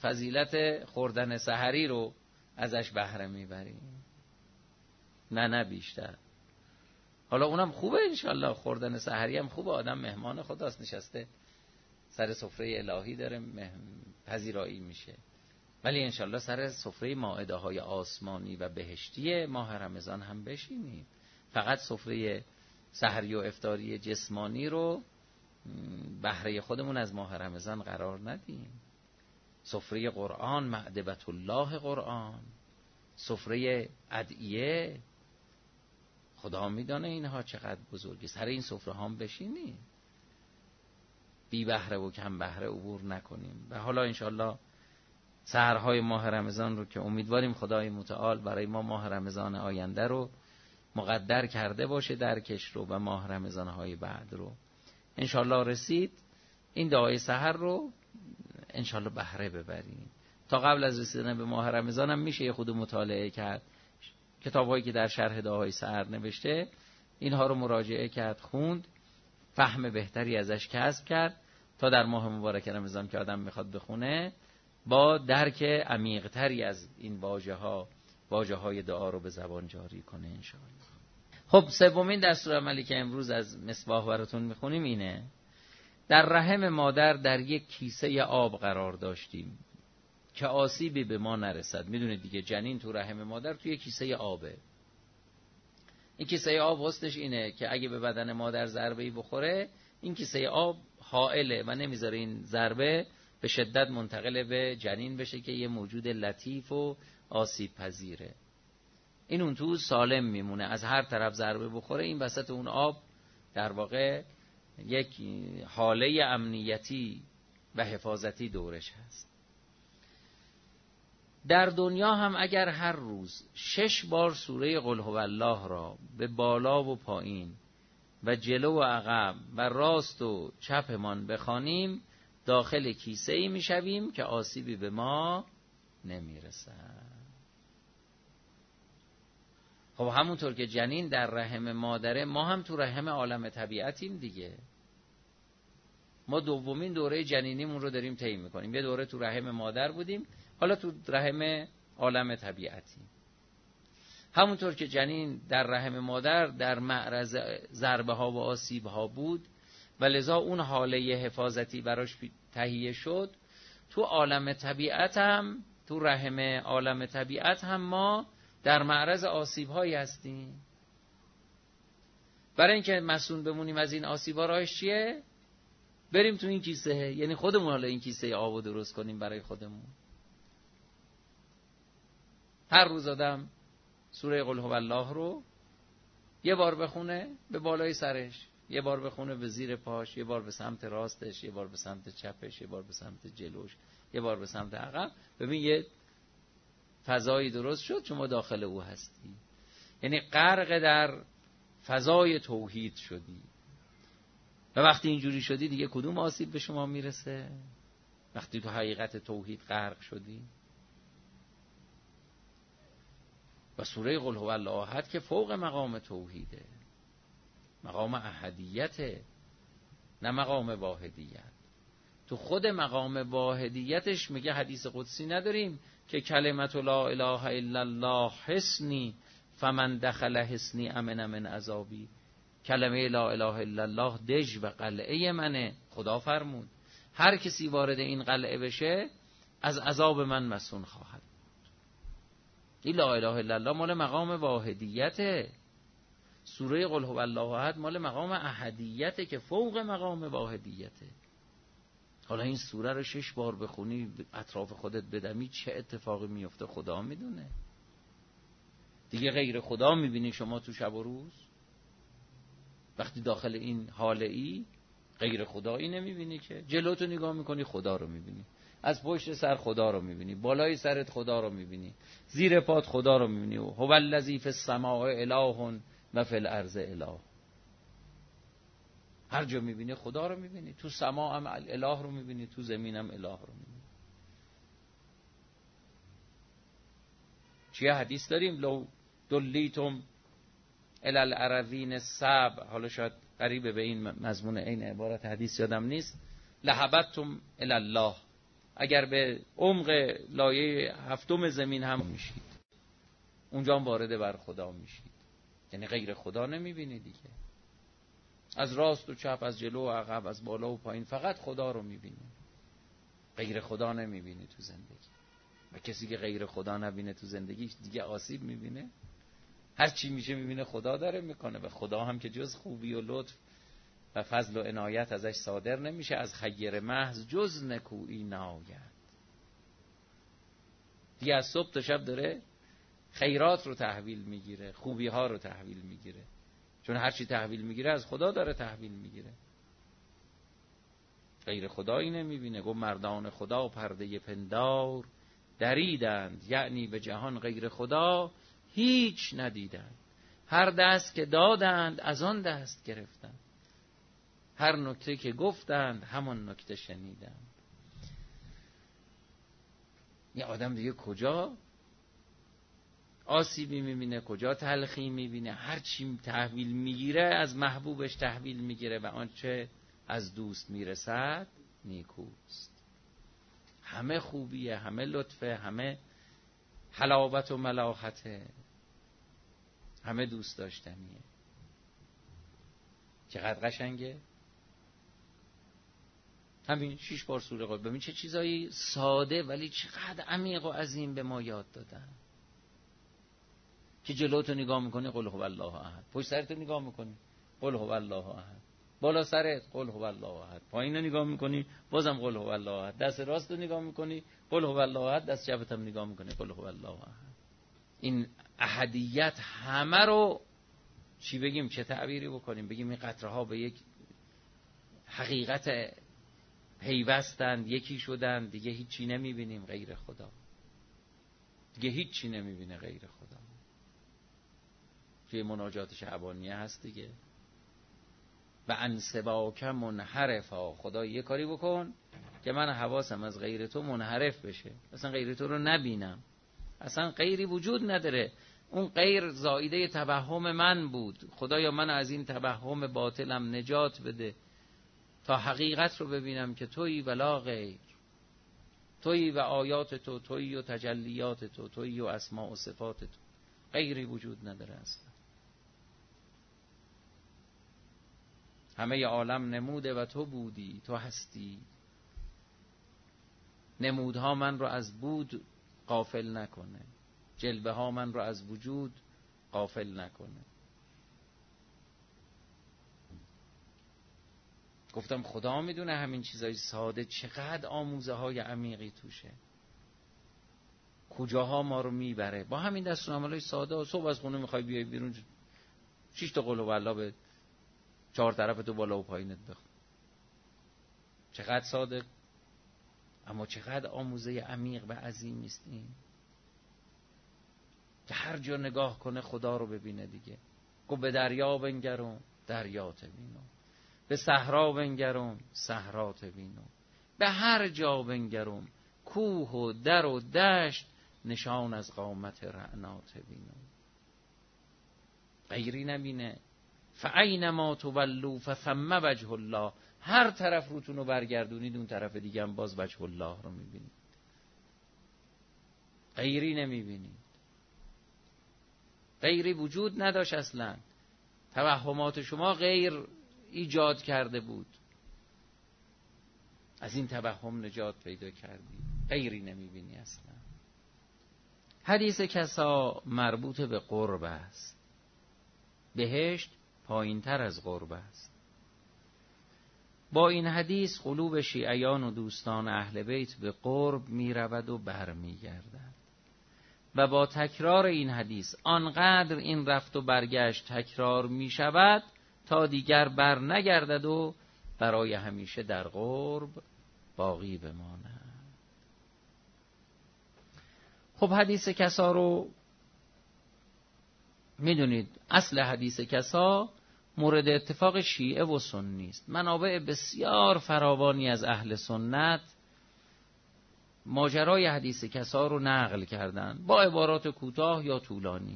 فضیلت خوردن سحری رو ازش بهره میبریم، نه بیشتر. حالا اونم خوبه انشالله، خوردن سحری هم خوبه، آدم مهمان خداست، نشسته سر سفره الهی داره پذیرایی میشه، ولی انشالله سر سفره مائده های آسمانی و بهشتی ماه رمضان هم بشینیم. فقط سفره سحری و افطاری جسمانی رو بهره خودمون از ماه رمضان قرار ندیم. سفره قرآن، مأدبة الله قرآن، سفره ادعیه، خدا میدانه اینها چقدر بزرگی، سر این سفره هم بشینیم، بی بهره و کم بهره عبور نکنیم. و حالا انشالله سحرهای ماه رمضان رو که امیدواریم خدای متعال برای ما ماه رمضان آینده رو مقدر کرده باشه درکش رو، و ماه رمضانهای بعد رو انشالله رسید، این دعای سحر رو انشالله بهره ببریم. تا قبل از رسیدن به ماه رمضان هم میشه یه خود مطالعه کرد، کتاب‌هایی که در شرح دعای سحر نوشته اینها رو مراجعه کرد، خوند، فهم بهتری ازش کسب کرد، تا در ماه مبارک رمضان که آدم میخواد بخونه با درک عمیق‌تری از این واژه‌های دعا رو به زبان جاری کنه انشاءالله. خب سومین دستورالعملی که امروز از مصباح براتون میخونیم اینه: در رحم مادر در یک کیسه آب قرار داشتیم که آسیبی به ما نرسد. میدونید دیگه، جنین تو رحم مادر توی کیسه آبه. این کیسه آب حسنش اینه که اگه به بدن مادر ضربه‌ای بخوره، این کیسه آب حائله و نمیذاره این ضربه به شدت منتقل به جنین بشه که یه موجود لطیف و آسیب پذیره. این اون تو سالم میمونه، از هر طرف ضربه بخوره این وسط اون آب در واقع یک حاله امنیتی و حفاظتی دورش هست. در دنیا هم اگر هر روز 6 بار سوره قل هو الله را به بالا و پایین و جلو و عقب و راست و چپمان بخوانیم، داخل کیسه‌ای میشویم که آسیبی به ما نمیرسد. خب همونطور که جنین در رحم مادره، ما هم تو رحم عالم طبیعتیم دیگه. ما دومین دوره جنینیمون رو داریم طی می‌کنیم. یه دوره تو رحم مادر بودیم، حالا تو رحم عالم طبیعتیم. همونطور که جنین در رحم مادر در معرض ضربه ها و آسیب ها بود و لذا اون حاله حفاظتی براش تهیه شد، تو عالم طبیعت هم، تو رحم عالم طبیعت هم ما در معرض آسیب هایی هستیم. برای اینکه مسئول بمونیم از این آسیب ها، راهش چیه؟ بریم تو این کیسه، یعنی خودمون حالا این کیسه آب رو درست کنیم برای خودمون. هر روز آدم سوره قل هو الله رو یه بار بخونه به بالای سرش، یه بار بخونه به زیر پاش، یه بار به سمت راستش، یه بار به سمت چپش، یه بار به سمت جلوش، یه بار به سمت عقب. ببین یه فضایی درست شد، شما داخل او هستی، یعنی غرق در فضای توحید شدی. و وقتی اینجوری شدی دیگه کدوم آسیب به شما میرسه؟ وقتی تو حقیقت توحید غرق شدی. و سوره قل هو الله احد که فوق مقام توحیده، مقام احدیته، نه مقام واحدیت. تو خود مقام واحدیتش میگه، حدیث قدسی نداریم که کلمت لا اله الا الله حصنی فمن دخل حصنی امن من عذابی. کلمه لا اله الا الله دژ و قلعه منه. خدا فرمود هر کسی وارد این قلعه بشه از عذاب من مسون خواهد. این لا اله الا الله مال مقام واحدیته. سوره قل هو الله احد مال مقام احدیته که فوق مقام واحدیته. حالا این سوره رو 6 بار بخونی، اطراف خودت بدمی، چه اتفاقی میفته خدا میدونه. دیگه غیر خدا میبینی شما تو شب و روز؟ وقتی داخل این حاله ای غیر خدایی نمیبینی که. جلوتو نگاه میکنی خدا رو میبینی، از پشت سر خدا رو میبینی، بالای سرت خدا رو میبینی، زیر پات خدا رو میبینی. هو الذی فی السماء اله و فی الارض اله. هر جا میبینی خدا رو میبینی. تو سما هم اله رو میبینی، تو زمین هم اله رو میبینی. چیه حدیث داریم؟ لو دلیتم الی الارضین السبع. حالا شاید قریبه به این مضمون این عبارت حدیث یادم نیست. لهبتم الی الله. اگر به عمق لایه هفتم زمین هم میشید، اونجا هم وارد بر خدا میشید. یعنی غیر خدا نمیبینی دیگه، از راست و چپ، از جلو و عقب، از بالا و پایین فقط خدا رو میبینی، غیر خدا نمیبینی تو زندگی. و کسی که غیر خدا نبینه تو زندگیش دیگه آسیب میبینه. هر چی میشه میبینه خدا داره میکنه، و خدا هم که جز خوبی و لطف و فضل و عنایت ازش صادر نمیشه، از خیر محض جز نکویی ناید. دیگه از صبح تا شب داره خیرات رو تحویل میگیره، خوبی ها رو تحویل میگیره، چون هر چی تحویل میگیره از خدا داره تحویل میگیره. غیر خدایی نمیبینه. گفت مردان خدا پرده پندار دریدند، یعنی به جهان غیر خدا هیچ ندیدند. هر دست که دادند از آن دست گرفتند، هر نکته که گفتند همان نکته شنیدند. یه آدم دیگه کجا آسیبی میبینه، کجا تلخی میبینه؟ هر چی تحویل میگیره از محبوبش تحویل میگیره، و آنچه از دوست میرسد نیکوست. همه خوبیه، همه لطفه، همه حلاوت و ملاحته، همه دوست داشتنیه. چقدر قشنگه. همین 6 بار سوره قل، ببین چه چیزایی ساده ولی چقدر عمیق و عظیم به ما یاد دادن. که جلوتو نگاه میکنی قل هو الله احد، پشت سرتو نگاه میکنی قل هو الله احد، بالا سرت قل هو الله احد، پایینو نگاه میکنی بازم قل هو الله احد، دست راستو نگاه میکنی قل هو الله احد، دست چپت هم نگاه میکنی قل هو الله احد. این احدیت همه رو چی بگیم، چه تعبیری بکنیم؟ بگیم این قطره ها به یک حقیقت پیوستند، یکی شدند، دیگه هیچی نمیبینیم غیر خدا، دیگه هیچی نمیبینه غیر خدا. توی مناجات شعبانیه هست دیگه، و انسباک منحرفا، خدا یه کاری بکن که من حواسم از غیر تو منحرف بشه، اصلا غیر تو رو نبینم، اصلا غیری وجود نداره. اون غیر زائیده توهم من بود، خدایا من از این توهم باطلم نجات بده تا حقیقت رو ببینم که تویی ولا غیر، تویی و آیات تو، تویی و تجلیات تو، تویی و اسماء و صفات تو، غیری وجود نداره اصلا. همه عالم نموده و تو بودی، تو هستی. نمودها من رو از بود غافل نکنه، جلوه ها من رو از وجود غافل نکنه. گفتم خدا میدونه همین چیزای ساده چقدر آموزه های عمیقی توشه، کجاها ما رو میبره با همین دستورالعملای ساده. صبح از خونه میخوای بیای بیرون 6 تا قل هوالله به 4 طرف تو بالا و پایینت بخون. چقدر ساده، اما چقدر آموزه عمیق و عظیمی است این، که هر جا نگاه کنه خدا رو ببینه دیگه. گو به دریا بنگرم دریات بینم، به صحرا بنگرم صحرات بینم، به هر جا بنگرم کوه و در و دشت نشان از قامت رعنات بینم. غیری نبینه. فاینما تولوا فثم وجه الله، هر طرف روتون رو برگردونید اون طرف دیگه هم باز وجه الله رو میبینید، غیری نمیبینید. غیری وجود نداشت اصلا، توهمات شما غیر ایجاد کرده بود، از این توهم نجات پیدا کردی، غیری نمیبینی اصلا. حدیث کسا مربوط به قرب است، بهشت پایین تر از قرب است. با این حدیث قلوب شیعیان و دوستان اهل بیت به قرب می رود و بر می گردد، و با تکرار این حدیث آنقدر این رفت و برگشت تکرار می شود تا دیگر بر نگردد و برای همیشه در قرب باقی بماند. خب حدیث کسا رو میدونید، اصل حدیث کسا مورد اتفاق شیعه و سنی است. منابع بسیار فراوانی از اهل سنت ماجرای حدیث کسا رو نقل کردن با عبارات کوتاه یا طولانی.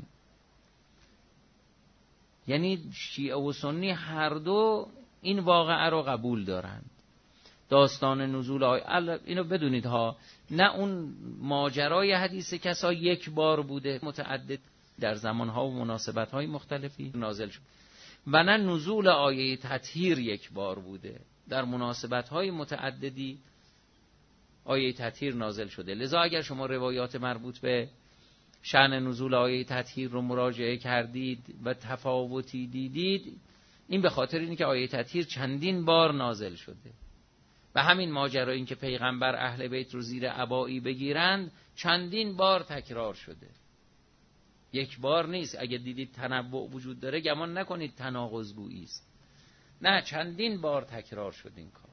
یعنی شیعه و سنی هر دو این واقعه رو قبول دارند. داستان نزول آیه، اینو بدونید ها، نه اون ماجرای حدیث کسا یک بار بوده، متعدد در زمانها و مناسبت‌های مختلفی نازل شد، و نه نزول آیه تطهیر یک بار بوده، در مناسبت‌های متعددی آیه تطهیر نازل شده. لذا اگر شما روایات مربوط به شأن نزول آیه تطهیر رو مراجعه کردید و تفاوتی دیدید، این به خاطر اینه که آیه تطهیر چندین بار نازل شده و همین ماجرا این که پیغمبر اهل بیت رو زیر عبایی بگیرند چندین بار تکرار شده، یک بار نیست. اگه دیدید تنوع وجود داره گمان نکنید تناقض گویی است، نه، چندین بار تکرار شد این کار.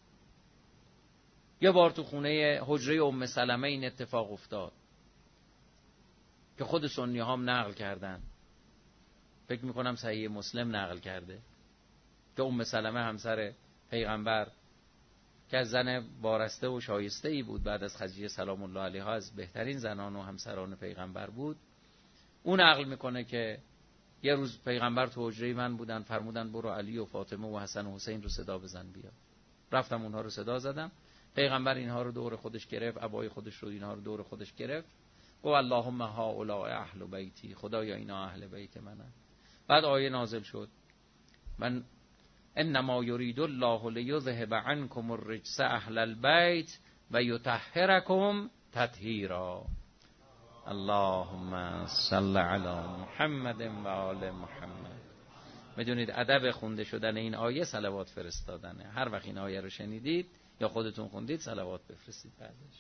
یه بار تو خونه حجره ام سلمه این اتفاق افتاد که خود سنی هم نقل کردن، فکر میکنم صحیح مسلم نقل کرده، که ام سلمه همسر پیغمبر که زن وارسته و شایسته ای بود، بعد از خدیجه سلام الله علیها از بهترین زنان و همسران پیغمبر بود، اون نقل میکنه که یه روز پیغمبر تو حجره من بودن، فرمودن برو علی و فاطمه و حسن و حسین رو صدا بزن بیا. رفتم اونها رو صدا زدم، پیغمبر اینها رو دور خودش گرفت، عبای خودش رو اینها رو دور خودش گرفت، و اللهم هؤلاء اهل بیتی، خدایا اینا اهل بیت منن. بعد آیه نازل شد، من انما یرید الله لیذهب عنکم الرجس اهل البیت و یطهرکم تطهیرا. اللهم صل علی محمد و آل محمد. میدونید ادب خونده شدن این آیه صلوات فرستادنه. هر وقت این آیه رو شنیدید یا خودتون خوندید صلوات بفرستید بعدش.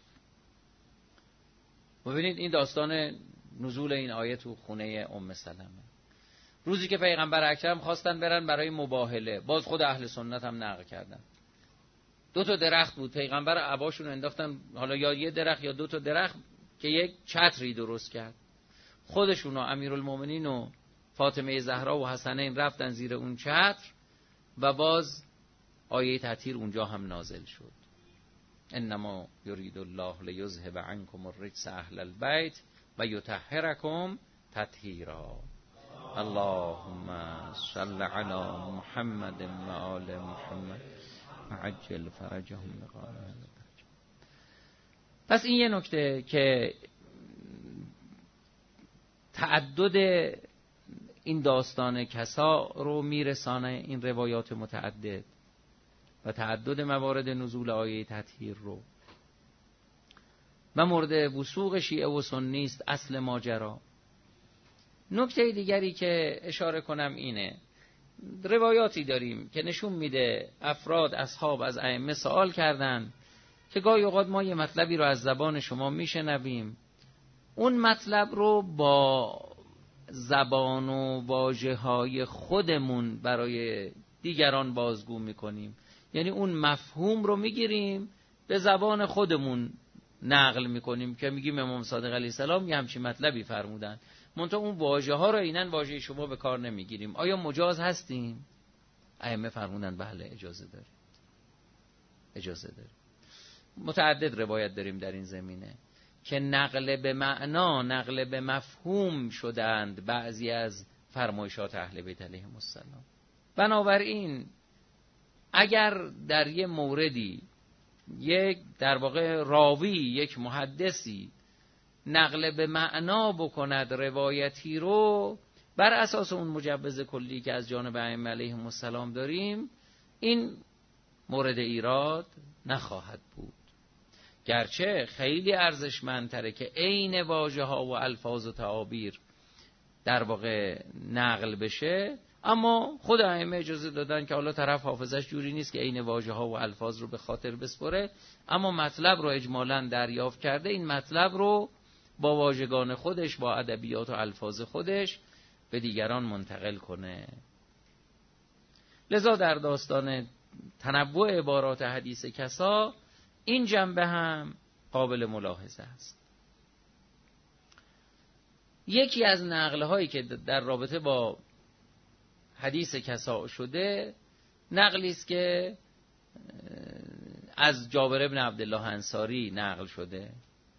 ببینید این داستان نزول این آیه تو خونه ام سلمه. روزی که پیغمبر اکرم خواستن برن برای مباهله، باز خود اهل سنت هم نقل کردن، 2 تا درخت بود، پیغمبر عباشون انداختن، حالا یا یه درخت یا 2 تا درخت که یک چتری درست کرد، خودشون و امیرالمومنین و فاطمه زهرا و حسنین رفتن زیر اون چتر و باز آیه تطهیر اونجا هم نازل شد. انما یرید الله لیذهب عنکم الرجس اهل البیت و یطهرکم تطهیرا. اللهم صل علی محمد و آل محمد عجل فرجهم بقال. پس این یه نکته که تعدد این داستان کسا رو میرسانه، این روایات متعدد و تعدد موارد نزول آیه تطهیر رو، و مورد وثوق شیعه و سنی است اصل ماجرا. نکته دیگری که اشاره کنم اینه، روایاتی داریم که نشون میده افراد اصحاب از ائمه سوال کردن که گاهی اوقات ما یه مطلبی رو از زبان شما میشنویم، اون مطلب رو با زبان و واژه‌های خودمون برای دیگران بازگو میکنیم، یعنی اون مفهوم رو میگیریم به زبان خودمون نقل میکنیم که میگیم امام صادق علیه السلام یه همچین مطلبی فرمودن، منتها اون واژه ها رو اینن واژه شما به کار نمیگیریم. آیا مجاز هستیم؟ ائمه فرمودن بله اجازه داریم، اجازه داریم. متعدد روایت داریم در این زمینه که نقل به معنا، نقل به مفهوم شدند بعضی از فرمایشات اهل بیت علیهم السلام. بنابراین اگر در یه موردی یک در واقع راوی، یک محدثی نقل به معنا بکند روایتی رو بر اساس اون مجوز کلی که از جانب ائمه علیهم السلام داریم، این مورد ایراد نخواهد بود، گرچه خیلی ارزشمندتره که عین واژه ها و الفاظ و تعابیر در واقع نقل بشه، اما خود ائمه اجازه دادن که حالا طرف حافظش جوری نیست که عین واژه ها و الفاظ رو به خاطر بسپره، اما مطلب رو اجمالاً دریافت کرده، این مطلب رو با واژگان خودش، با ادبیات و الفاظ خودش به دیگران منتقل کنه. لذا در داستان تنوع عبارات حدیث کسا این جنبه هم قابل ملاحظه است. یکی از نقل‌هایی که در رابطه با حدیث کسا شده نقلی است که از جابر بن عبدالله انصاری نقل شده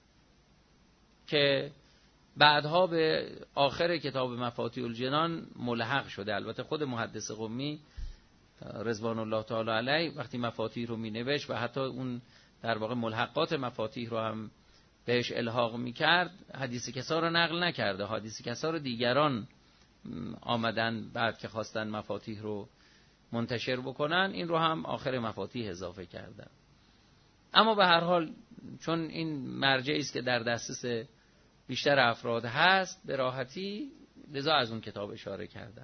که بعدها به آخر کتاب مفاتیح الجنان ملحق شده. البته خود محدث قمی رضوان الله تعالی علیه وقتی مفاتیح رو مینوشت و حتی اون در واقع ملحقات مفاتیح رو هم بهش الحاق میکرد، حدیث کسا رو نقل نکرده. حدیث کسا رو دیگران آمدن بعد که خواستن مفاتیح رو منتشر بکنن، این رو هم آخر مفاتیح اضافه کردن. اما به هر حال چون این مرجعی است که در دسترس بیشتر افراد هست به راحتی، لذا از اون کتاب اشاره کردم.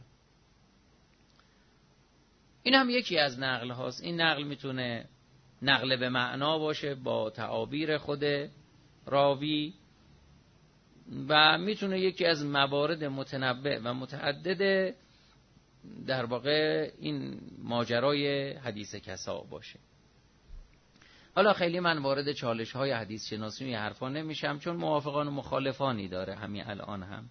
این هم یکی از نقل هاست. این نقل میتونه نقل به معنا باشه با تعابیر خود راوی و میتونه یکی از موارد متنوع و متعدد در واقع این ماجرای حدیث کسا باشه. حالا خیلی من وارد چالش های حدیث شناسی و حرفا نمیشم، چون موافقان و مخالفانی داره. همین الان هم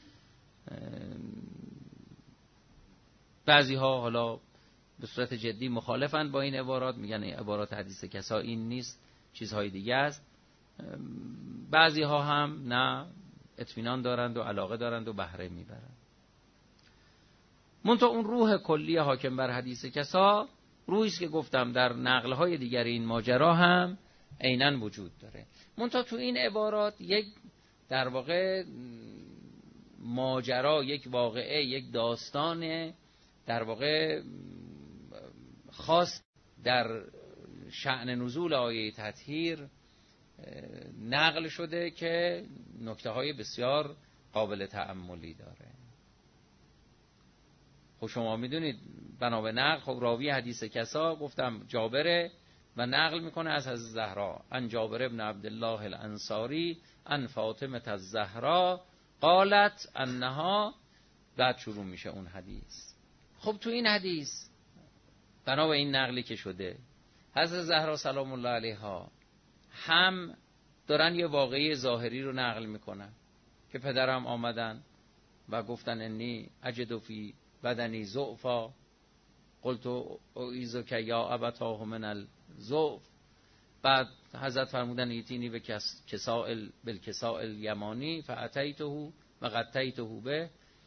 بعضی ها حالا به صورت جدی مخالفن با این عبارات، میگن عبارات حدیث کسا این نیست، چیزهای دیگه است. بعضی ها هم نه، اطمینان دارند و علاقه دارند و بهره میبرند. منتها اون روح کلی حاکم بر حدیث کسا روحی است که گفتم در نقل‌های دیگر این ماجرا هم عیناً وجود داره. منتها تو این عبارات یک در واقع ماجرا، یک واقعه، یک داستان در واقع خاص در شأن نزول آیه تطهیر نقل شده که نکته‌های بسیار قابل تأملی داره. خب شما میدونید بنا به نقل، خب راوی حدیث کسا گفتم جابره و نقل میکنه از حضرت زهرا، ان جابر ابن عبدالله الانصاری ان فاطمه الزهرا قالت انها، بعد شروع میشه اون حدیث. خب تو این حدیث بنا به این نقلی که شده، حضرت زهرا سلام الله علیها هم دارن یه واقعی ظاهری رو نقل میکنن که پدرم آمدن و گفتن انی اجد فی بدنی ضعفا قلت اعیذک یا ابتاه من الضعف. بعد حضرت فرمودن ایتینی به کسائل بالکسائل یمانی فاتیته و قطیته به.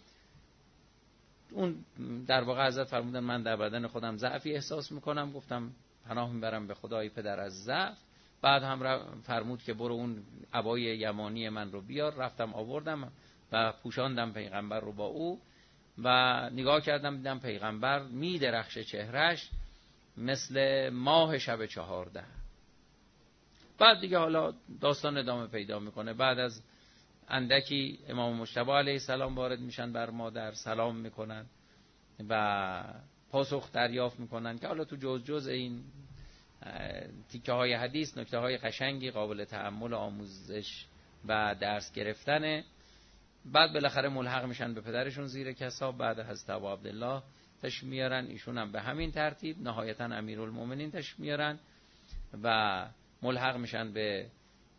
اون در واقع حضرت فرمودن من در بدن خودم ضعفی احساس میکنم، گفتم پناه میبرم به خدای پدر از ضعف. بعد هم فرمود که برو اون عبای یمانی من رو بیار. رفتم آوردم و پوشاندم پیغمبر رو با او و نگاه کردم دیدم پیغمبر می درخشه چهرش مثل ماه شب 14. بعد دیگه حالا داستان ادامه پیدا میکنه. بعد از اندکی امام مجتبی علیه السلام وارد میشن بر مادر، سلام میکنن و پاسخ دریافت میکنن که حالا تو جز این تیکه های حدیث نکته های قشنگی قابل تأمل، آموزش و درس گرفتنه. بعد بالاخره ملحق میشن به پدرشون زیر کسا. بعد حضرت ابو عبدالله تشریف میارن، ایشون هم به همین ترتیب نهایتا امیرالمومنین تشریف میارن و ملحق میشن به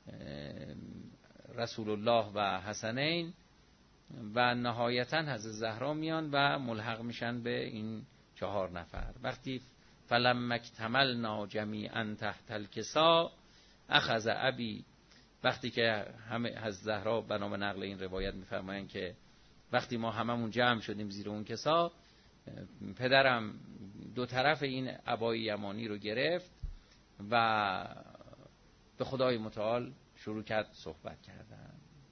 رسول الله و حسنین و نهایتا حضرت زهرا میان و ملحق میشن به این 4 نفر. وقتی فلما اکتملنا جمیعا تحت الکسا اخذ ابی، وقتی که همه حضرت زهرا به نام نقل این روایت میفرمایند که وقتی ما هممون جمع شدیم زیر اون کسا، پدرم دو طرف این عبای یمانی رو گرفت و به خدای متعال شروع کرد صحبت کردن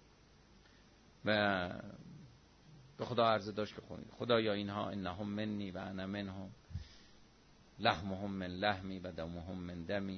و به خدا عرضه داشت که خدایا اینها انهم منی و انا منهم، لحمهم من لحمی و دمهم من دمی،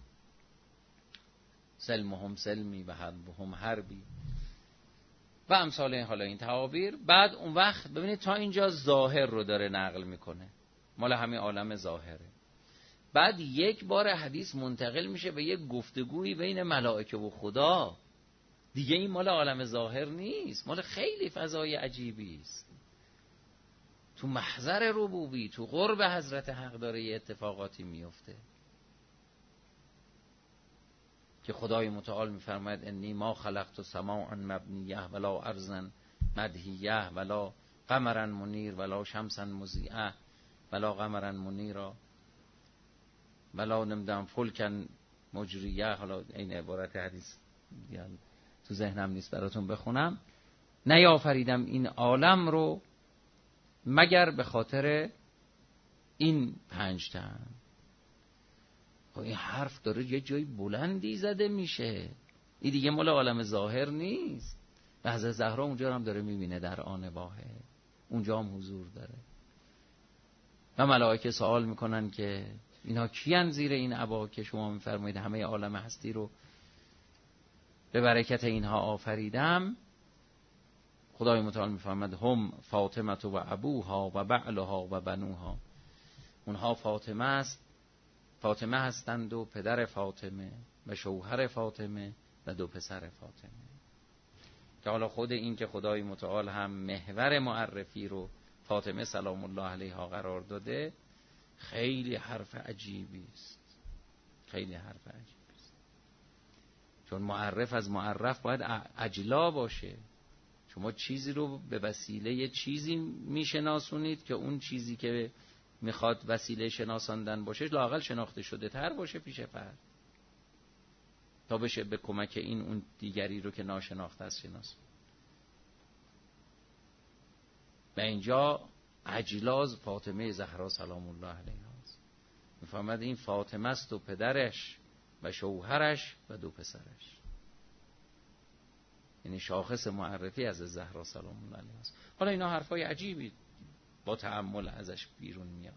سلمهم سلمی و حربهم حربی و امثال حالا این تعابیر. بعد اون وقت ببینید تا اینجا ظاهر رو داره نقل میکنه، مال همین عالم ظاهره. بعد یک بار حدیث منتقل میشه به یک گفتگویی بین ملائکه و خدا. دیگه این مال عالم ظاهر نیست، مال خیلی فضای عجیبی است. تو محضر ربوبی، تو قرب حضرت حق داره یه اتفاقاتی میفته که خدای متعال میفرماید انی ما خلقت سماعا مبنیه ولا ارضا مدهیه ولا قمرا منیر ولا شمسا مضیئه ولا قمرا منیرا ولا نمیدونم فلکا مجریه. حالا این عبارت حدیث تو ذهنم نیست براتون بخونم. نیافریدم این عالم رو مگر به خاطر این 5 تن. این حرف داره یه جای بلندی زده میشه، این دیگه مال عالم ظاهر نیست. و حضرت زهرا اونجا هم داره میبینه در آن واحد، اونجا هم حضور داره. و ملائکه سوال میکنن که اینا کیان زیر این عبا که شما میفرمایید همه عالم هستی رو به برکت اینها آفریدم؟ خدای متعال میفرماید هم فاطمه و ابوها و بعلها و بنوها. اونها فاطمه هستند و پدر فاطمه و شوهر فاطمه و 2 پسر فاطمه. که حالا خود این که خدای متعال هم محور معرفی رو فاطمه سلام الله علیها قرار داده، خیلی حرف عجیبی است. خیلی حرف عجیبی است، چون معرف از معرف باید اجلا باشه. شما چیزی رو به وسیله چیزی میشناسونید که اون چیزی که میخواد وسیله شناساندن باشه لااقل شناخته شده تر باشه پیش فرد، تا بشه به کمک این اون دیگری رو که ناشناخته است شناسون. و اینجا اجلاز فاطمه زهرا سلام الله علیها است. میفهمد این فاطمه است و پدرش و شوهرش و 2 پسرش، یعنی شاخص معرفی از زهرا سلام الله علیها است. حالا اینا حرفای عجیبی با تأمل ازش بیرون میاد.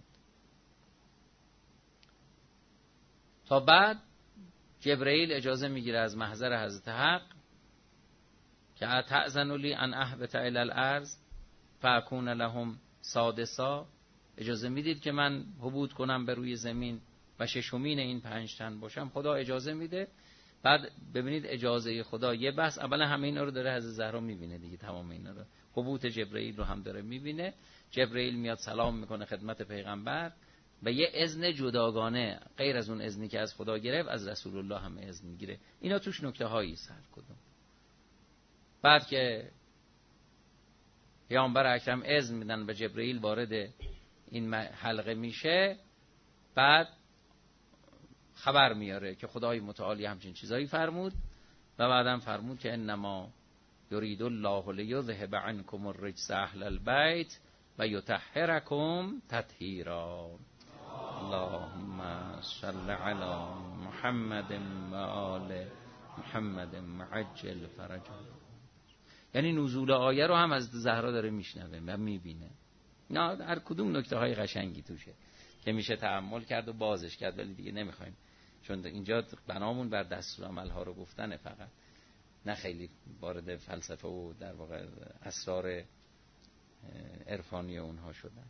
تا بعد جبرئیل اجازه میگیره از محضر حضرت حق که تأذن لی ان اهبط الی الارض فاکون لهم سادسا، اجازه میدید که من هبوط کنم به روی زمین و 6مین این 5 تن باشم. خدا اجازه میده. بعد ببینید اجازه خدا یه بحث، اولا همه اینا رو داره حضرت زهرا میبینه دیگه، تمام اینا رو، هبوط جبرئیل رو هم داره میبینه. جبرئیل میاد سلام میکنه خدمت پیغمبر و یه اذن جداگانه غیر از اون اذنی که از خدا گرفت از رسول الله هم اذن میگیره. اینا توش نکته هایی هر کدوم. بعد که پیامبر اکرم اذن میدن و جبرئیل وارد این حلقه میشه، بعد خبر میاره که خدای متعالی همچین چیزایی فرمود و بعدم فرمود که انما یرید الله لیذهب عنکم الرجس اهل البیت و یطهرکم تطهیرا. اللهم صل علی محمد و آل محمد عجل فرجهم. یعنی نزول آیه رو هم از زهرا داره میشنوه و میبینه. نه هر کدوم نکته های قشنگی توشه که میشه تأمل کرد و بازش کرد، ولی دیگه نمیخوایم چون اینجا بنامون بر دستورالعمل ها رو گفتنه فقط، نه خیلی وارد فلسفه و در واقع اسرار عرفانی اونها شدن.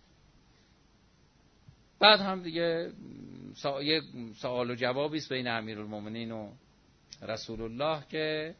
بعد هم دیگه سوال و جوابی است بین امیرالمومنین و رسول الله که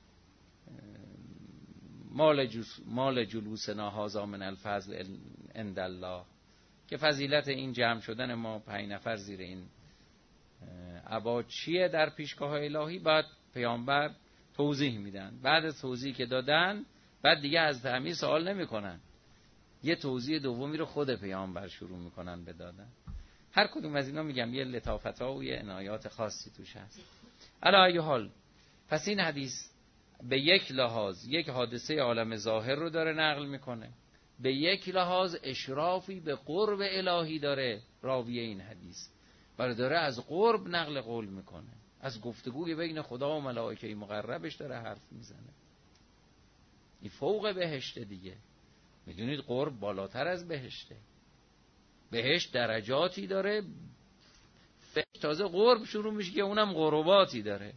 مال جلوسنا هذا من الفضل عند الله، که فضیلت این جمع شدن ما 5 نفر زیر این عبا چیه در پیشگاه الهی. بعد پیامبر توضیح میدن. بعد از توضیحی که دادن بعد دیگه از امیر سوال نمیکنن، یه توضیح دومی رو خود پیامبر شروع میکنن به دادن. هر کدوم از اینا میگم یه لطافت‌ها و یه عنایات خاصی توش هست. علی ای حال، پس این حدیث به یک لحاظ یک حادثه عالم ظاهر رو داره نقل میکنه، به یک لحاظ اشرافی به قرب الهی داره راوی این حدیث، ولی داره از قرب نقل قول میکنه، از گفتگوی بین خدا و ملائکه مقربش داره حرف میزنه. این فوق بهشته دیگه. میدونید قرب بالاتر از بهشته. بهشت درجاتی داره، تازه قرب شروع میشه که اونم قرباتی داره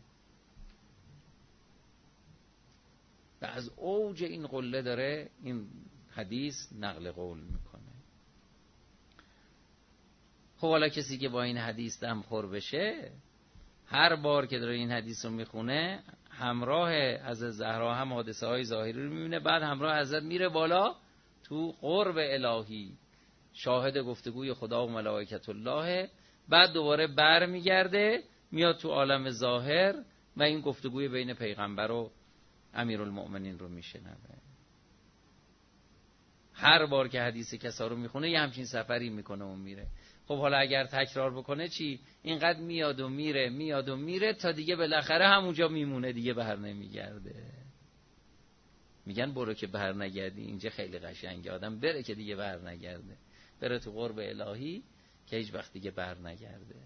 و از اوج این قله داره این حدیث نقل قول میکنه. خب حالا کسی که با این حدیث دمخور بشه، هر بار که داره این حدیث رو میخونه همراه حضرت زهرا هم حادثه های ظاهری رو میبینه، بعد همراه حضرت میره بالا تو قرب الهی، شاهد گفتگوی خدا و ملائکت الله، بعد دوباره بر میگرده میاد تو عالم ظاهر و این گفتگوی بین پیغمبر و امیرالمؤمنین رو میشنوه. هر بار که حدیث کسا رو میخونه یه همچین سفری میکنه و میره. خب حالا اگر تکرار بکنه چی؟ اینقدر میاد و میره تا دیگه بالاخره همونجا میمونه، دیگه بر نمیگرده. میگن برو که بر نگردی، اینجا خیلی قشنگه، آدم بره که دیگه بر نگرده، بره تو قرب الهی که هیچ وقت دیگه بر نگرده.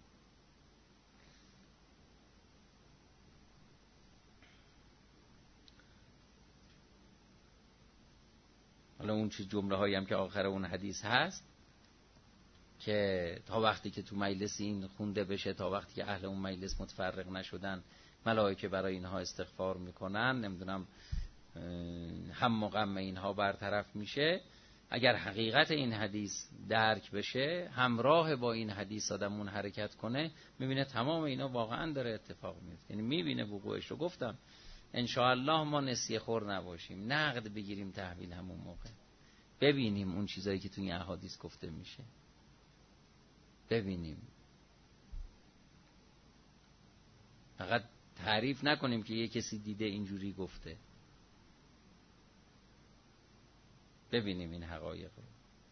حالا اون چیز جمله هایی هم که آخر اون حدیث هست که تا وقتی که تو مجلس این خونده بشه، تا وقتی که اهل اون مجلس متفرق نشدن، ملائکه برای اینها استغفار میکنن، نمیدونم هم و غم اینها برطرف میشه. اگر حقیقت این حدیث درک بشه، همراه با این حدیث آدمون حرکت کنه، میبینه تمام اینا واقعا داره اتفاق میفته. یعنی میبینه وقوعش رو. گفتم انشاءالله ما نسیه خور نباشیم، نقد بگیریم تحویل همون موقع، ببینیم اون چیزایی که تو این احادیث گفته میشه، ببینیم، فقط تعریف نکنیم که یه کسی دیده اینجوری گفته. ببینیم این حقایق رو.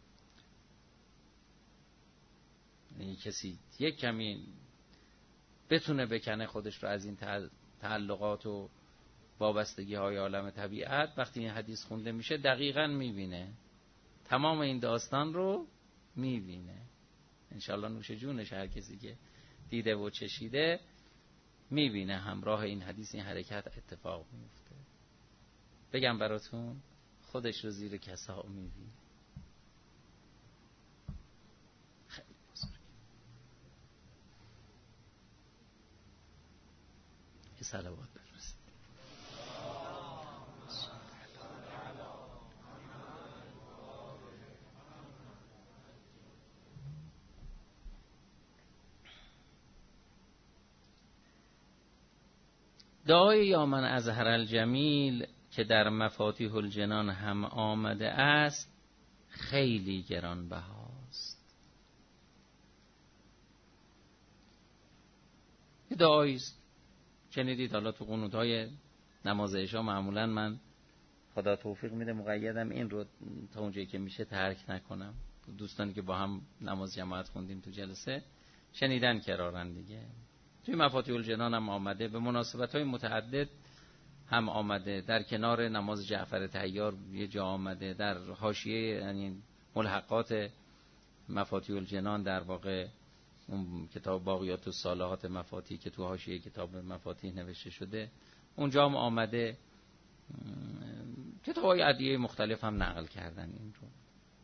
این کسی یک کمی بتونه بکنه خودش رو از این تعلقات و وابستگی های عالم طبیعت، وقتی این حدیث خونده میشه دقیقاً میبینه، تمام این داستان رو میبینه. انشالله نوش جونش هر کسی که دیده و چشیده میبینه همراه این حدیث این حرکت اتفاق میفته. بگم براتون، خودش رو زیر کسا میبینه. خیلی بزرگ. یه صلوات بفرست. دعای یا من اظهر الجمیل که در مفاتیح الجنان هم آمده است خیلی گرانبهاست. یه دعایی است شنیدید. حالا تو قنوت‌های نماز عشا معمولا من خدا توفیق میده مقیدم این رو تا اونجایی که میشه ترک نکنم. دوستانی که با هم نماز جماعت خوندیم تو جلسه شنیدن کرارن دیگه. توی مفاتیح الجنان هم آمده، به مناسبت‌های متعدد هم آمده، در کنار نماز جعفر طیار یه جا آمده، در حاشیه یعنی ملحقات مفاتیح الجنان، در واقع اون کتاب باقیات الصالحات مفاتیح که تو حاشیه کتاب مفاتیح نوشته شده اونجا هم آمده. کتاب‌های ادعیه مختلف هم نقل کردن این رو.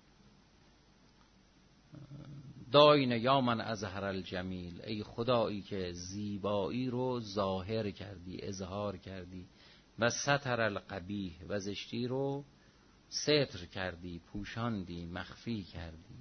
داین یا من اظهر الجمیل، ای خدایی که زیبایی رو ظاهر کردی، اظهار کردی، و ستر القبیح، و زشتی رو ستر کردی، پوشاندی، مخفی کردی.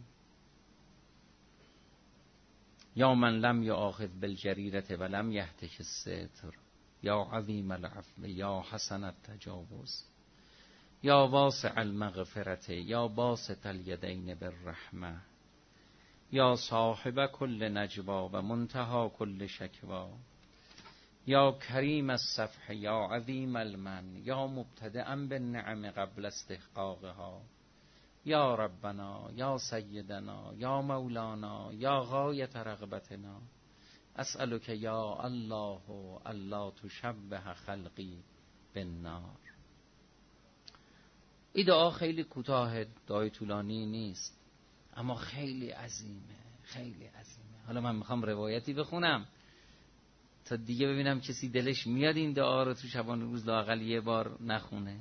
یا من لم یآخذ بالجریرة ولم یهتک الستر، یا عظیم العفو، یا حسن التجاوز، یا واسع المغفرة، یا باسط الیدین بالرحمة، یا صاحب کل نجوا و منتهى کل شکوا، یا کریم الصفح، یا عظیم المن، یا مبتدئا بالنعم قبل استحقاقها، یا ربنا، یا سیدنا، یا مولانا، یا غایت رغبتنا، اسألک یا الله الا تشبه خلقی بالنار. این دعا خیلی کوتاه، دعای طولانی نیست، اما خیلی عظیمه، خیلی عظیمه. حالا من میخوام روایتی بخونم تا دیگه ببینم کسی دلش میاد این دعا رو تو شبان روز لااقل یه بار نخونه.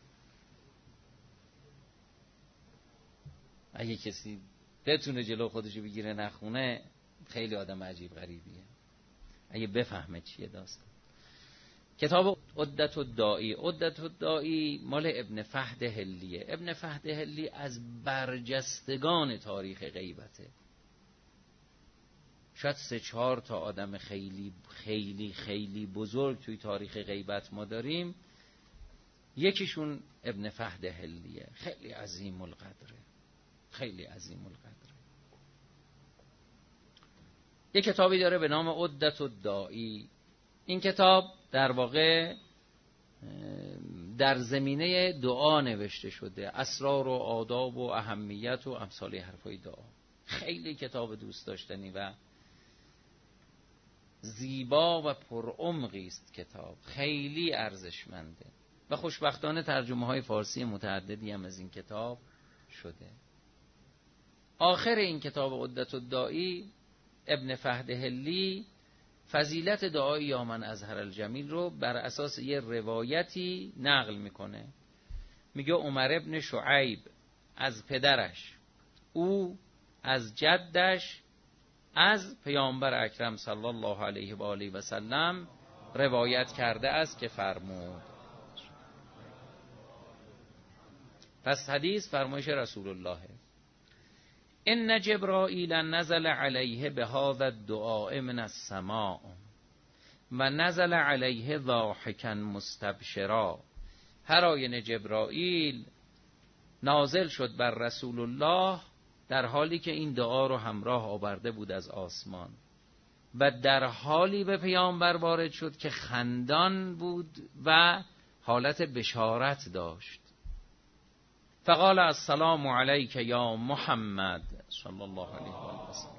اگه کسی بتونه جلو خودشو بگیره نخونه، خیلی آدم عجیب غریبیه. اگه بفهمه چیه داستان. کتاب عدت الداعی. عدت الداعی مال ابن فهد هلیه. ابن فهد هلی از برجستگان تاریخ غیبته. شاید 3-4 تا آدم خیلی خیلی خیلی بزرگ توی تاریخ غیبت ما داریم، یکیشون ابن فهد هلیه. خیلی عظیم القدره، خیلی عظیم القدره. یه کتابی داره به نام عدت الداعی. این کتاب در واقع در زمینه دعا نوشته شده، اسرار و آداب و اهمیت و امثال حرفای دعا. خیلی کتاب دوست داشتنی و زیبا و پرعمقی است کتاب، خیلی ارزشمنده و خوشبختانه ترجمه های فارسی متعددی هم از این کتاب شده. آخر این کتاب عدة الداعی ابن فهد هلی فضیلت دعای یا من اظهر الجمیل رو بر اساس یه روایتی نقل میکنه. میگه عمر ابن شعیب از پدرش، او از جدش، از پیامبر اکرم صلی الله علیه و آله و سلم روایت کرده است که فرمود. پس حدیث فرمایش رسول الله: ان جبرائیل نزل علیه بهذا الدعاء من السماء و نزل علیه ضاحکا مستبشرا. هر آینه جبرائیل نازل شد بر رسول الله در حالی که این دعا رو همراه آورده بود از آسمان و در حالی به پیامبر وارد شد که خندان بود و حالت بشارت داشت. فقال السلام علیک یا محمد صلی الله علیه و سلم.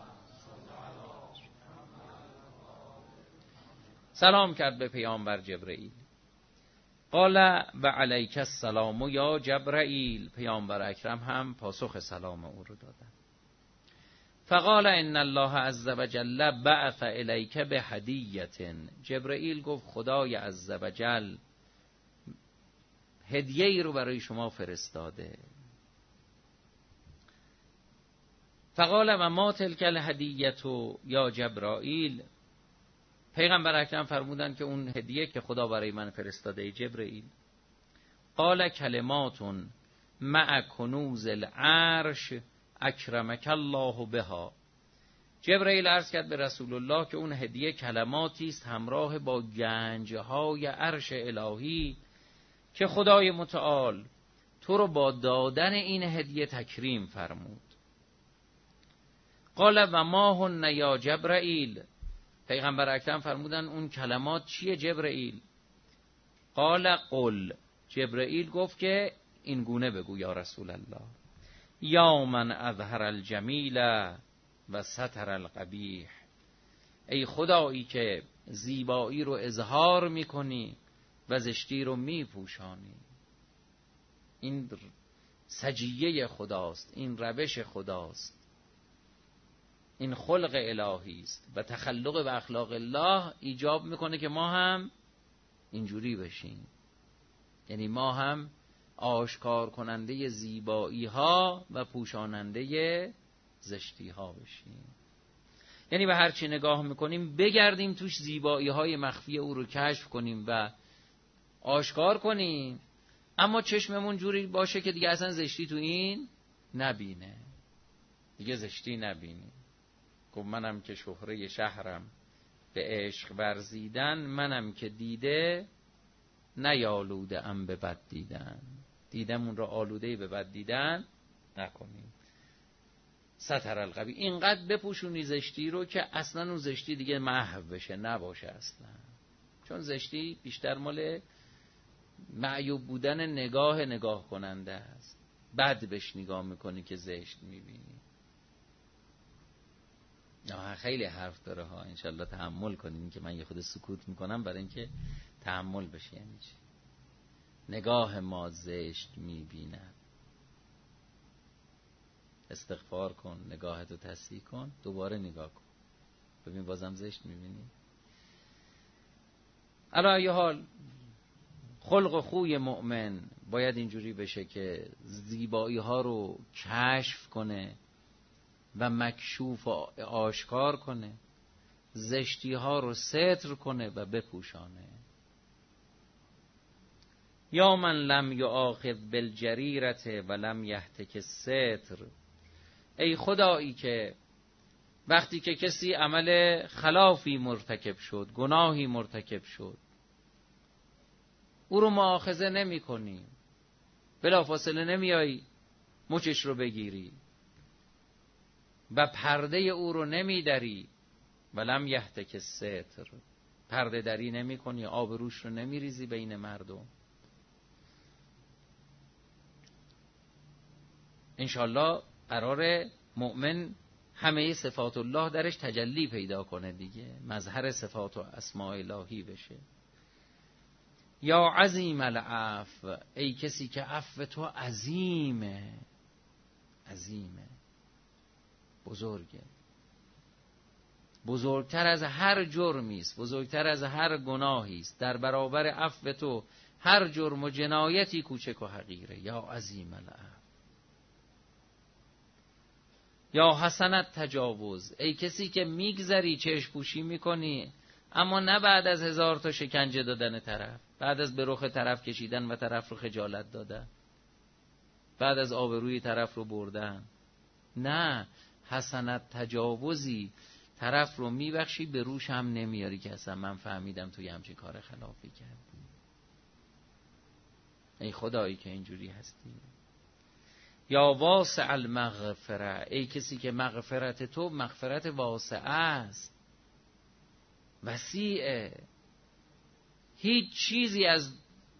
سلام کرد به پیامبر جبرئیل. قال و علیک السلام یا جبرئیل. پیامبر اکرم هم پاسخ سلام او رو دادن. فقال ان الله عز وجل بعث الیک بهدیه. جبرئیل گفت خدای عز وجل هدیه ای رو برای شما فرستاده. فقال و ما تلک الهدیه یا جبرائیل. پیغمبر اکرم فرمودن که اون هدیه که خدا برای من فرستاده جبرائیل. قال کلمات مع کنوز العرش اکرمک الله بها. جبرائیل عرض کرد به رسول الله که اون هدیه کلماتی است همراه با گنجهای عرش الهی که خدای متعال تو رو با دادن این هدیه تکریم فرمود. قال و ما هن یا جبرائیل. پیغمبر اکرم فرمودن اون کلمات چیه جبرائیل؟ قال قل. جبرائیل گفت که این گونه بگو یا رسول الله: یا من اظهر الجمیل و ستر القبیح. ای خدایی که زیبایی رو اظهار میکنی و زشتی رو میپوشانی. این سجیه خداست، این روش خداست، این خلق الهی است و تخلق به اخلاق الله ایجاب میکنه که ما هم اینجوری بشیم. یعنی ما هم آشکار کننده زیبایی ها و پوشاننده زشتی ها بشیم. یعنی به هر چی نگاه میکنیم بگردیم توش زیبایی های مخفی او رو کشف کنیم و آشکار کنیم، اما چشممون جوری باشه که دیگه اصلا زشتی تو این نبینه، دیگه زشتی نبینیم. گفت منم که شهره شهرم به عشق ورزیدن، منم که دیده نیالوده ام به بد دیدن. دیدمون رو آلوده به بد دیدن نکنیم. ستر القبیح. اینقدر بپوشونی زشتی رو که اصلا اون زشتی دیگه محو بشه، نباشه اصلا. چون زشتی بیشتر مال معیوب بودن نگاه کننده است. بد بهش نگاه میکنی که زشت میبینی. خیلی حرف داره ها، انشالله تحمل کنین که من یه خود سکوت میکنم برای اینکه تحمل بشه. یعنی چی؟ نگاه ما زشت میبیند. استغفار کن، نگاهتو تصحیح کن، دوباره نگاه کن، ببین بازم زشت میبینی. علی ای حال خلق و خوی مؤمن باید اینجوری بشه که زیبایی ها رو کشف کنه و مکشوف و آشکار کنه، زشتی ها رو ستر کنه و بپوشانه. یا من لم یؤاخذ بالجریرة و لم یهتک الستر. ای خدایی که وقتی که کسی عمل خلافی مرتکب شد، گناهی مرتکب شد، او رو مؤاخذه نمی کنی، بلافاصله نمیایی مچش رو بگیری و پرده او رو نمی دری. ولم یهتک الستر. پرده دری نمی کنی، آبروش رو نمی ریزی بین مردم. انشالله قرار مؤمن همه صفات الله درش تجلی پیدا کنه دیگه، مظهر صفات و اسماء الهی بشه. یا عظیم العفو. ای کسی که عفو تو عظیمه. بزرگه، بزرگتر از هر جرمی است، بزرگتر از هر گناهی است. در برابر عفو تو هر جرم و جنایتی کوچک و حقیره. یا عظیم العفو، یا حسنت تجاوز، ای کسی که میگذری، چشم پوشی میکنی، اما نه بعد از 1000 تا شکنجه دادن طرف، بعد از به رخ طرف کشیدن و طرف رو خجالت دادن، بعد از آبروی طرف رو بردن. نه، حسنت تجاوزی، طرف رو میبخشی، به روش هم نمیاری که اصلا من فهمیدم توی همچین کار خلافی کردی. ای خدایی که اینجوری هستی. یا واسع المغفره، ای کسی که مغفرت تو مغفرت واسعه است، وسیعه، هیچ چیزی از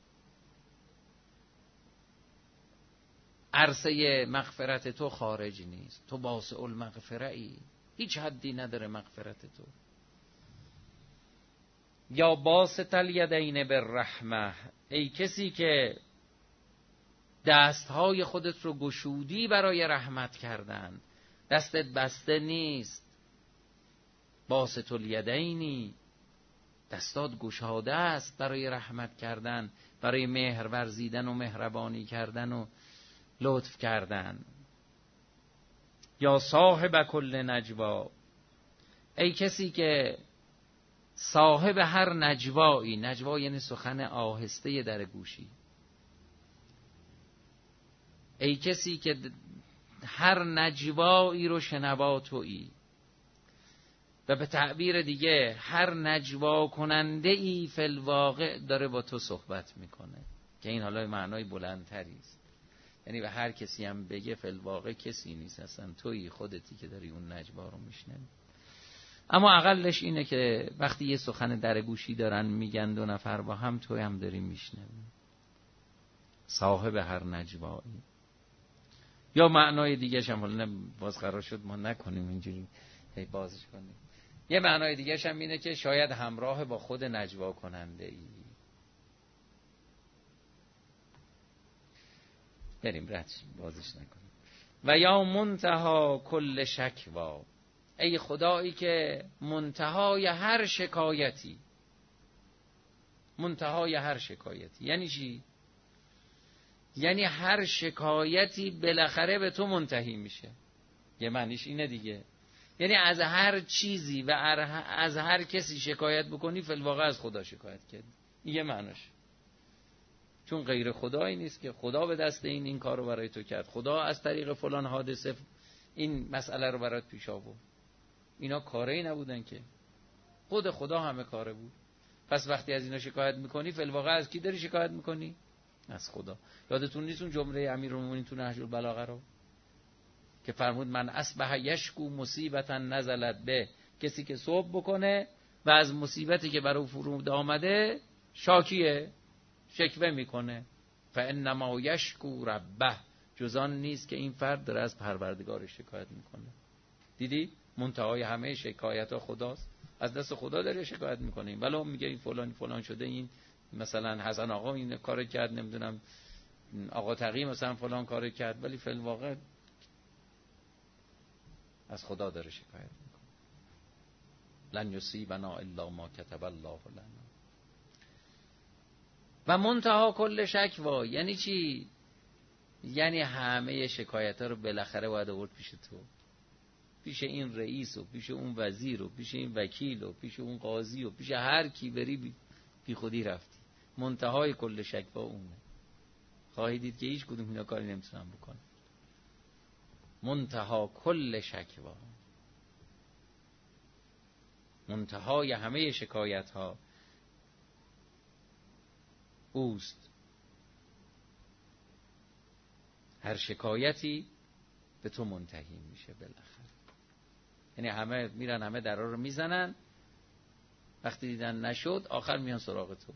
عرصه مغفرت تو خارج نیست. تو واسع المغفره ای، هیچ حدی نداره مغفرت تو. یا باسط الیدین بالرحمه، ای کسی که دستهای خودت رو گشودی برای رحمت کردن، دستت بسته نیست، باسط الیدینی، دستات گشاده است برای رحمت کردن، برای مهر ورزیدن و مهربانی کردن و لطف کردن. یا صاحب کل نجوا، ای کسی که صاحب هر نجوایی، نجوا یعنی سخن آهسته در گوشی، ای کسی که هر نجوایی رو شنوا تویی، و به تعبیر دیگه هر نجوا کننده ای فی الواقع داره با تو صحبت میکنه، که این حالا معنای بلندتری است. یعنی به هر کسی هم بگه فی الواقع کسی نیست، اصلا تویی، خودتی که داری اون نجوا رو میشنوی. اما اقلش اینه که وقتی یه سخن در گوشی دارن میگن 2 نفر با هم، توی هم داری میشنوی، صاحب هر نجوایی. یا معنای دیگه هم حالا باز قرار شد ما نکنیم اینجوری بازش کنیم، یه معنای دیگه هم اینه که شاید همراه با خود نجوا کننده ای. بریم ردش بازش نکنیم. و یا منتها کل شکوا، ای خدایی که منتهای هر شکایتی، منتهای هر شکایتی یعنی چی؟ یعنی هر شکایتی بالاخره به تو منتهی میشه. یه معنیش اینه دیگه، یعنی از هر چیزی و از هر کسی شکایت بکنی فی الواقع از خدا شکایت کردی. یه معنیش، چون غیر خدایی نیست که خدا به دست این کار رو برای تو کرد، خدا از طریق فلان حادثه این مسئله رو برات پیش آورد. اینا کاری نبودن که، خود خدا همه کاره بود. پس وقتی از اینا شکایت میکنی فی الواقع از کی داری شکایت میکنی؟ از خدا. یادتون نیست اون جمله امیرالمومنین تو نهج البلاغه رو که فرمود من اصبح یشکو مصیبتا نزلت به، کسی که صبح بکنه و از مصیبتی که برای فرود آمده شاکیه، شکوه میکنه، فانما یشکو ربه، جزان نیست که این فرد داره از پروردگارش شکایت میکنه. دیدی منتهای همه شکایت ها خداست، از دست خدا داره شکایت میکنه. ولی اون میگه این فلان شده، این مثلا حسن آقا این کار کرد، نمیدونم آقا تقی مثلا فلان کار کرد، ولی فی الواقع از خدا داره شکایت میکنه. لن یصیبنا الا ما کتب الله لنا. و منتها کل شکوا یعنی چی؟ یعنی همه شکایت ها رو بالاخره باید آورد پیش تو، پیش این رئیس و پیش اون وزیر و پیش این وکیل و پیش اون قاضی و پیش هر کی بری بی خودی رفتی. منتهای کل شکوا اونه. خواهی دید که هیچ کدوم اینا کاری نمیتونن بکنن. منتها کل شکوا، منتهای همه شکایت ها اوست. هر شکایتی به تو منتهی میشه بالاخره. یعنی همه میرن، همه درا رو میزنن، وقتی دیدن نشد آخر میان سراغ تو،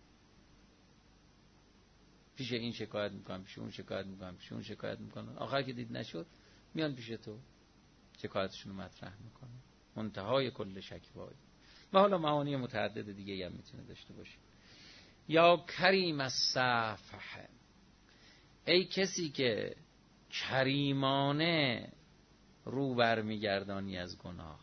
پیش این شکایت میکنن، پیش اون شکایت میکنن، پیش اون شکایت میکنن، آخر که دید نشد میان پیش تو شکایتشون رو مطرح میکنن. منتهای کل شکوایی. و حالا معانی متعدد دیگه هم میتونه داشته باشه. یا کریم الصفح، ای کسی که کریمانه رو برمیگردانی از گناه.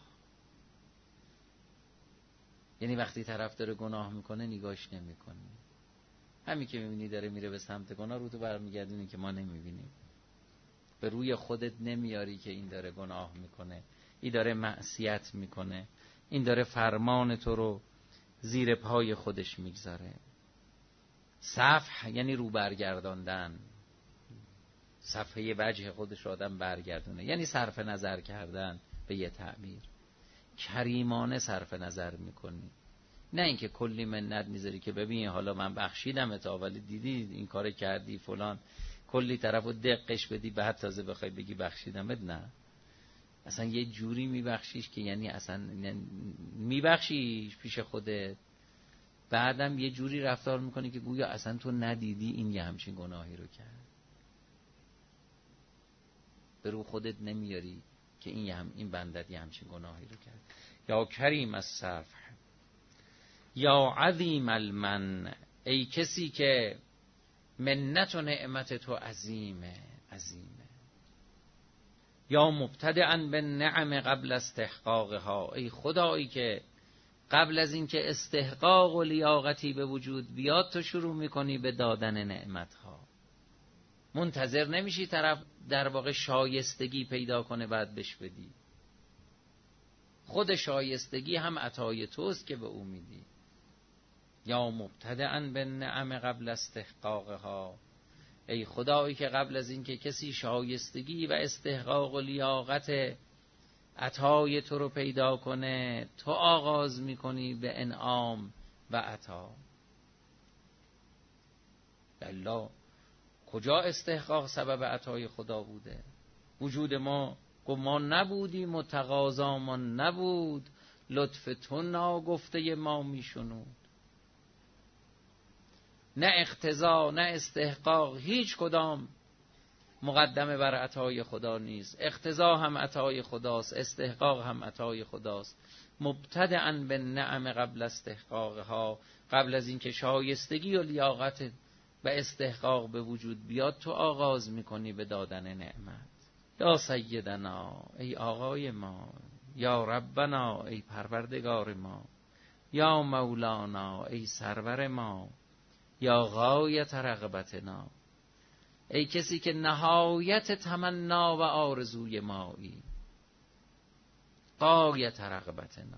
یعنی وقتی طرف داره گناه میکنه نگاش نمیکنی، همین که میبینی داره میره به سمت گناه رو تو برمیگردونی که ما نمیبینیم. به روی خودت نمیاری که این داره گناه میکنه، این داره معصیت میکنه، این داره فرمان تو رو زیر پای خودش میگذاره. صفح یعنی رو برگرداندن، صفحه وجه خودش آدم برگردونه، یعنی صرف نظر کردن. به یه تعبیر کریمانه صرف نظر میکنی، نه اینکه کلی منت میذاری که ببین حالا من بخشیدم تا، ولی دیدی این کار کردی فلان، کلی طرفو دقش بدی بعد تازه بخوای بگی بخشیدمت. نه، اصلا یه جوری میبخشیش که یعنی اصلا میبخشیش پیش خودت، بعدم یه جوری رفتار میکنی که گویا اصلا تو ندیدی این یه همچین گناهی رو کرد. به رو خودت نمیاری که این بندت یه همچین گناهی رو کرد. یا کریم الصفح، یا عظیم المن، ای کسی که منت و نعمت تو عظیمه. یا مبتدئا بالنعم قبل استحقاقها، ای خدایی که قبل از اینکه استحقاق و لیاقتی به وجود بیاد تو شروع میکنی به دادن نعمتها. منتظر نمیشی طرف در واقع شایستگی پیدا کنه بعد بهش بدی. خود شایستگی هم عطای توست که به او میدی. یا مبتدئا بالنعم قبل استحقاقها، ای خدایی که قبل از اینکه کسی شایستگی و استحقاق و لیاقت عطای تو رو پیدا کنه تو آغاز میکنی به انعام و عطا. الا کجا استحقاق سبب عطای خدا بوده؟ وجود ما نبودیم و تقاضامان نبود، لطف تو ناگفته ما میشنود. نه اقتضا نه استحقاق هیچ کدام مقدمه بر عطای خدا نیست. اقتضا هم عطای خداست، استحقاق هم عطای خداست. مبتدئا بالنعم قبل استحقاقها، قبل از اینکه شایستگی و لیاقت و استحقاق به وجود بیاد تو آغاز میکنی به دادن نعمت. یا سیدنا، ای آقای ما، یا ربنا، ای پروردگار ما، یا مولانا، ای سرور ما، یا غایت رغبتنا، ای کسی که نهایت تمنا و آرزوی مایی، غایت رغبتنا،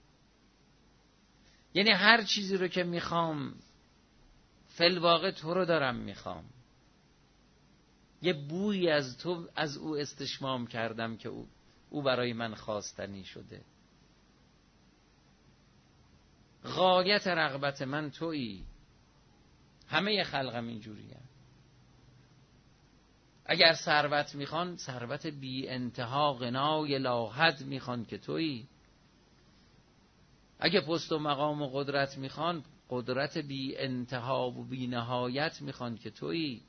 یعنی هر چیزی رو که میخوام فی الواقع تو رو دارم میخوام. یه بویی از تو از او استشمام کردم که او برای من خواستنی شده. غایت رغبت من تویی. همه خلقم اینجوریه. اگر ثروت میخوان ثروت بی انتها غنای لا حد میخوان که تویی. اگه پست و مقام و قدرت میخوان قدرت بی انتها و بی نهایت میخوان که تویی.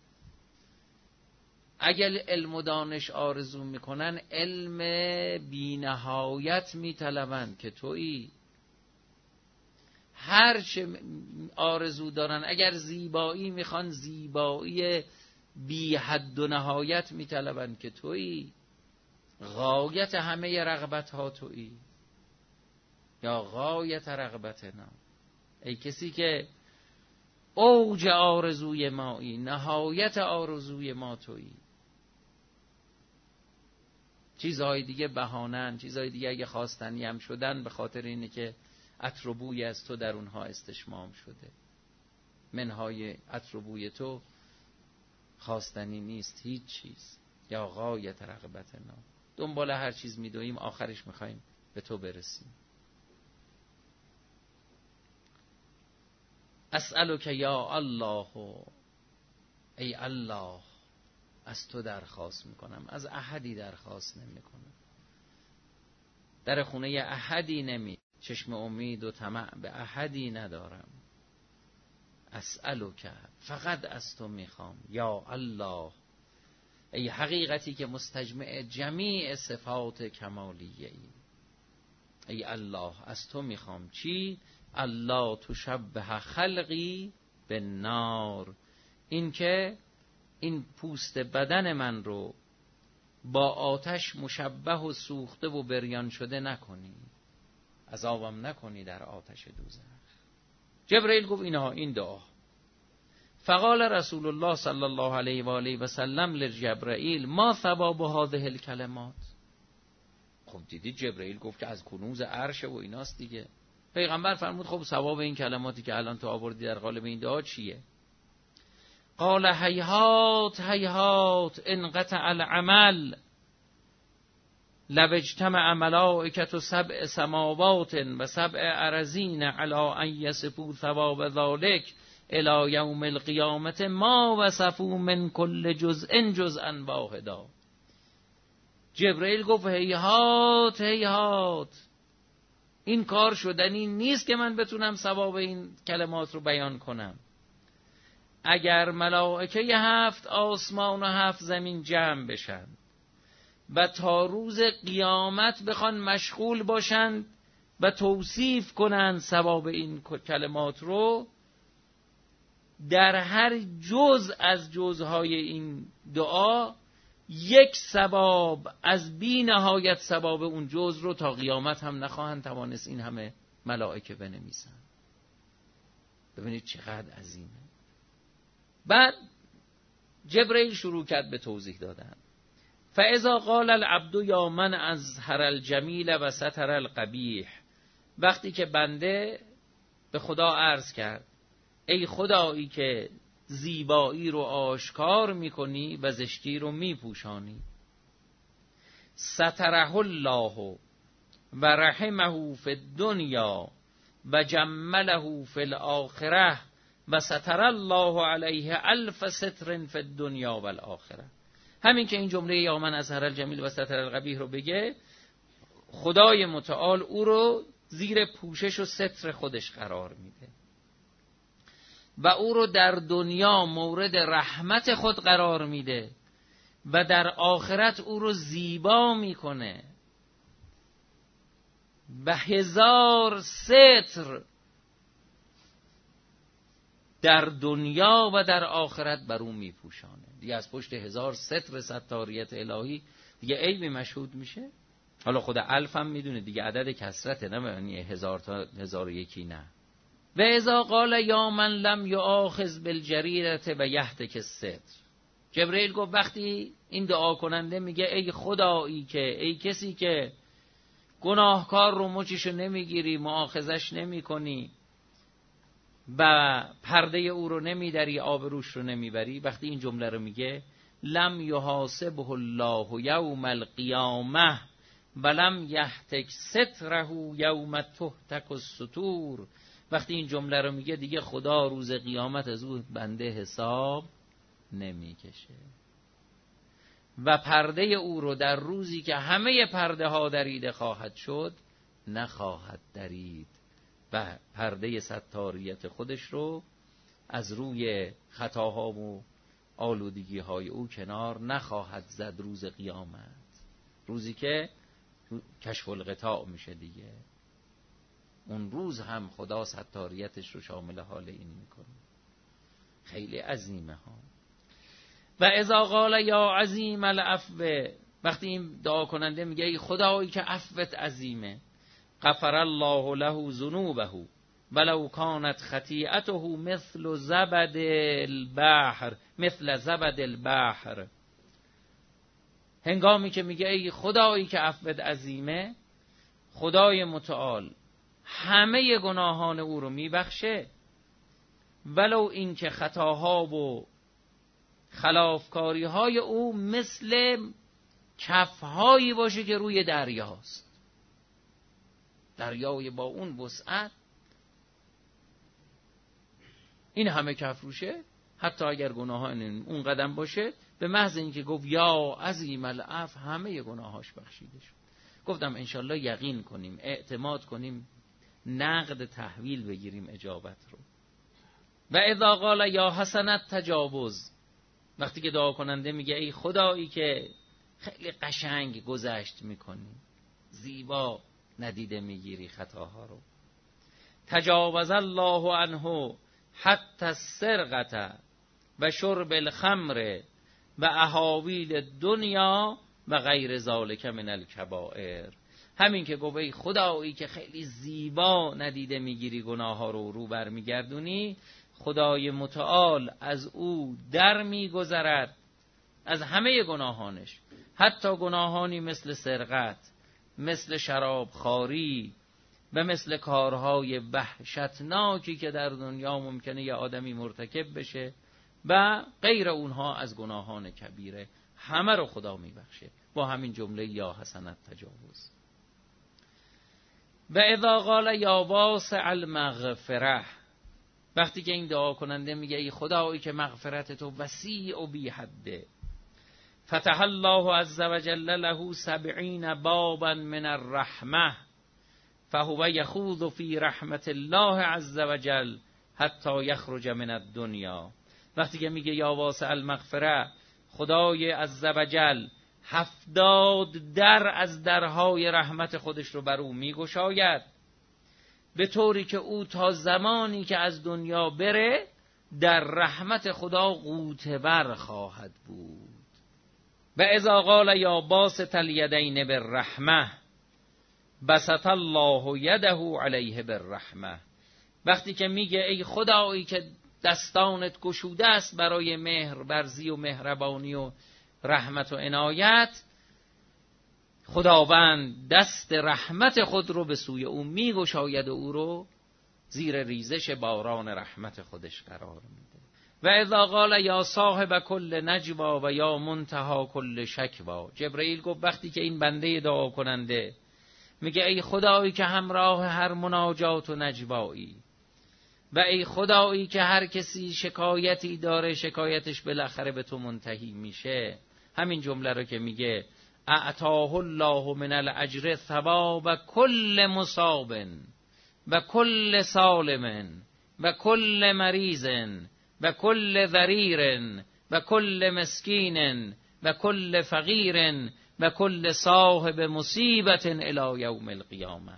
اگر علم و دانش آرزو میکنن علم بی نهایت میطلبن که تویی. هر چه آرزو دارن، اگر زیبایی میخوان زیبایی بی حد و نهایت میطلبن که تویی. غایت همه رغبت ها تویی. یا غایت رغبتنا، ای کسی که اوج آرزوی مایی، نهایت آرزوی ما تویی. چیزهای دیگه بهانن، چیزهای دیگه اگه خواستنی هم شدن به خاطر اینه که عطر و بوی از تو در اونها استشمام شده. منهای عطر و بوی تو خواستنی نیست هیچ چیز. یا غایت رغبتنا، دنبال هر چیز میدویم آخرش میخوایم به تو برسیم. اسألک یا الله، ای الله از تو درخواست میکنم، از احدی درخواست نمیکنم، در خونه احدی نمی، چشم امید و طمع به احدی ندارم. اسألک، فقط از تو میخوام. یا الله، ای حقیقتی که مستجمع جمیع صفات کمالیه ای. ای الله از تو میخوام چی؟ الله تشبه خلقی به نار، این که این پوست بدن من رو با آتش مشبه و سوخته و بریان شده نکنی، عذابم نکنی در آتش دوزخ. جبرئیل گفت این دعا. فقال رسول الله صلی الله علیه و آله و سلم لجبرئیل ما ثواب هذه الکلمات. خب دیدید جبرئیل گفت که از کنوز عرش و ایناست دیگه. پیغمبر فرمود خب ثواب این کلماتی که الان تو آوردی در قالب این دعا چیه؟ قال هیهات هیهات انقطع العمل لو اجتمع ملائکة 7 سماوات و 7 ارضین علی ان یصفوا ثواب ذلک الی یوم القیامة ما وصفوا من کل جزء جزءا واحدا. جبرئیل گفت هیهات هیهات، این کار شدنی نیست که من بتونم ثواب این کلمات رو بیان کنم. اگر ملائکه 7 آسمان و 7 زمین جمع بشن و تا روز قیامت بخوان مشغول باشند و توصیف کنند ثواب این کلمات رو، در هر جزء از جزءهای این دعا یک ثواب از بی نهایت ثواب اون جزء رو تا قیامت هم نخواهند توانست این همه ملائکه بنویسن. ببینید چقدر عظیمه. بعد جبرئیل شروع کرد به توضیح دادن. فاذا قال العبد یا من اظهر الجمیل و ستر القبیح، وقتی که بنده به خدا عرض کرد ای خدایی که زیبایی رو آشکار میکنی و زشتی رو میپوشانی، ستره الله و رحمه فی الدنیا و جمله فی الاخره و ستر الله علیه 1000 ستر فی الدنیا و الاخره. همین که این جمله یا من اظهر الجمیل و ستر القبیح رو بگه، خدای متعال او رو زیر پوشش و ستر خودش قرار میده و او رو در دنیا مورد رحمت خود قرار میده و در آخرت او رو زیبا میکنه و 1000 ستر در دنیا و در آخرت بر او میپوشانه. دیگه از پشت 1000 ستر ستاریت الهی دیگه عیبی مشهود میشه. حالا خود 1000 هم میدونه دیگه عدد کثرته، نه معنی 1000 تا 1001 نه. و اذا قال یا من لم یؤاخذ بالجریرة و یهتک الستر، جبرئیل گفت وقتی این دعا کننده میگه ای خدایی که، ای کسی که گناهکار رو مچشو نمیگیری، مؤاخذش نمیکنی و پرده او رو نمیدری، آبروش رو نمیبری، وقتی این جمله رو میگه لم یحاسبه الله یوم القیامه ولم یهتک ستره یوم تهتک الستور، وقتی این جمله رو میگه دیگه خدا روز قیامت از او بنده حساب نمیکشه و پرده او رو در روزی که همه پرده ها دریده خواهد شد نخواهد درید و پرده ستاریت خودش رو از روی خطاها و آلودگی های او کنار نخواهد زد روز قیامت، روزی که کشف الغطاء میشه دیگه. اون روز هم خدا ستاریتش رو شامل حال این میکنه. خیلی عظیمه ها. و اذا قال یا عظیم العفو، وقتی این دعا کننده میگه ای خدایی که عفوت عظیمه، غفر الله له ذنوبه ولو كانت خطیئته مثل زبد البحر، هنگامی که میگه ای خدایی که عفوت عظیمه، خدای متعال همه گناهان او رو میبخشه ولو این که خطاها و خلافکاری های او مثل کفهایی باشه که روی دریاست، دریای با اون وسعت این همه کف روشه، حتی اگر گناهان اون قدم باشه، به محض اینکه گفت یا عظیم العفو همه گناهاش بخشیده شد. گفتم انشالله یقین کنیم، اعتماد کنیم، نقد تحویل بگیریم اجابت رو. و اذا قال یا حسنت تجاوز، وقتی که دعا کننده میگه ای خدایی که خیلی قشنگ گذشت میکنی، زیبا ندیده میگیری خطاها رو، تجاوز الله عنه حتی السرقه و شرب الخمر و احاویل دنیا و غیر ذالک من الکبائر. همین که گفت ای خدایی که خیلی زیبا ندیده میگیری گناه ها رو بر میگردونی، خدای متعال از او در میگذرد از همه گناهانش، حتی گناهانی مثل سرقت، مثل شرابخواری و مثل کارهای وحشتناکی که در دنیا ممکنه یه آدمی مرتکب بشه و غیر اونها از گناهان کبیره، همه رو خدا میبخشه با همین جمله یا حسنت تجاوز. و اذا قال یا واسع المغفره، وقتی که این دعا کننده میگه ای خدایی که مغفرت تو وسیع و بی حده، فتح الله عز وجل له 70 بابا من الرحمه فهو یخوض فی رحمت الله عز وجل حتی یخرج من الدنیا. وقتی که میگه یا واسع المغفره، خدای عز وجل 70 در از درهای رحمت خودش رو بر او میگشاید، به طوری که او تا زمانی که از دنیا بره در رحمت خدا غوطه‌ور خواهد بود. و اذا قال یا باسط الیدین بالرحمه بسط الله یده علیه بالرحمه، وقتی که میگه ای خدایی که دستانت گشوده است برای مهرورزی و مهربانی و رحمت و عنایت، خداوند دست رحمت خود رو به سوی او میگشاید و او رو زیر ریزش باران رحمت خودش قرار میده. و اذا قال یا صاحب کل نجوا و یا منتهی کل شکوا، جبرئیل گفت وقتی که این بنده دعا کننده میگه ای خدایی که همراه هر مناجات و نجوایی، و ای خدایی که هر کسی شکایتی داره شکایتش بالاخره به تو منتهی میشه، همین جمله رو که میگه اعطاه الله من الاجر ثواب کل مصاب و کل سالم و کل مریض و کل ضریر و کل مسکین و کل فقیر و کل صاحب مصیبت الی یوم القیامه.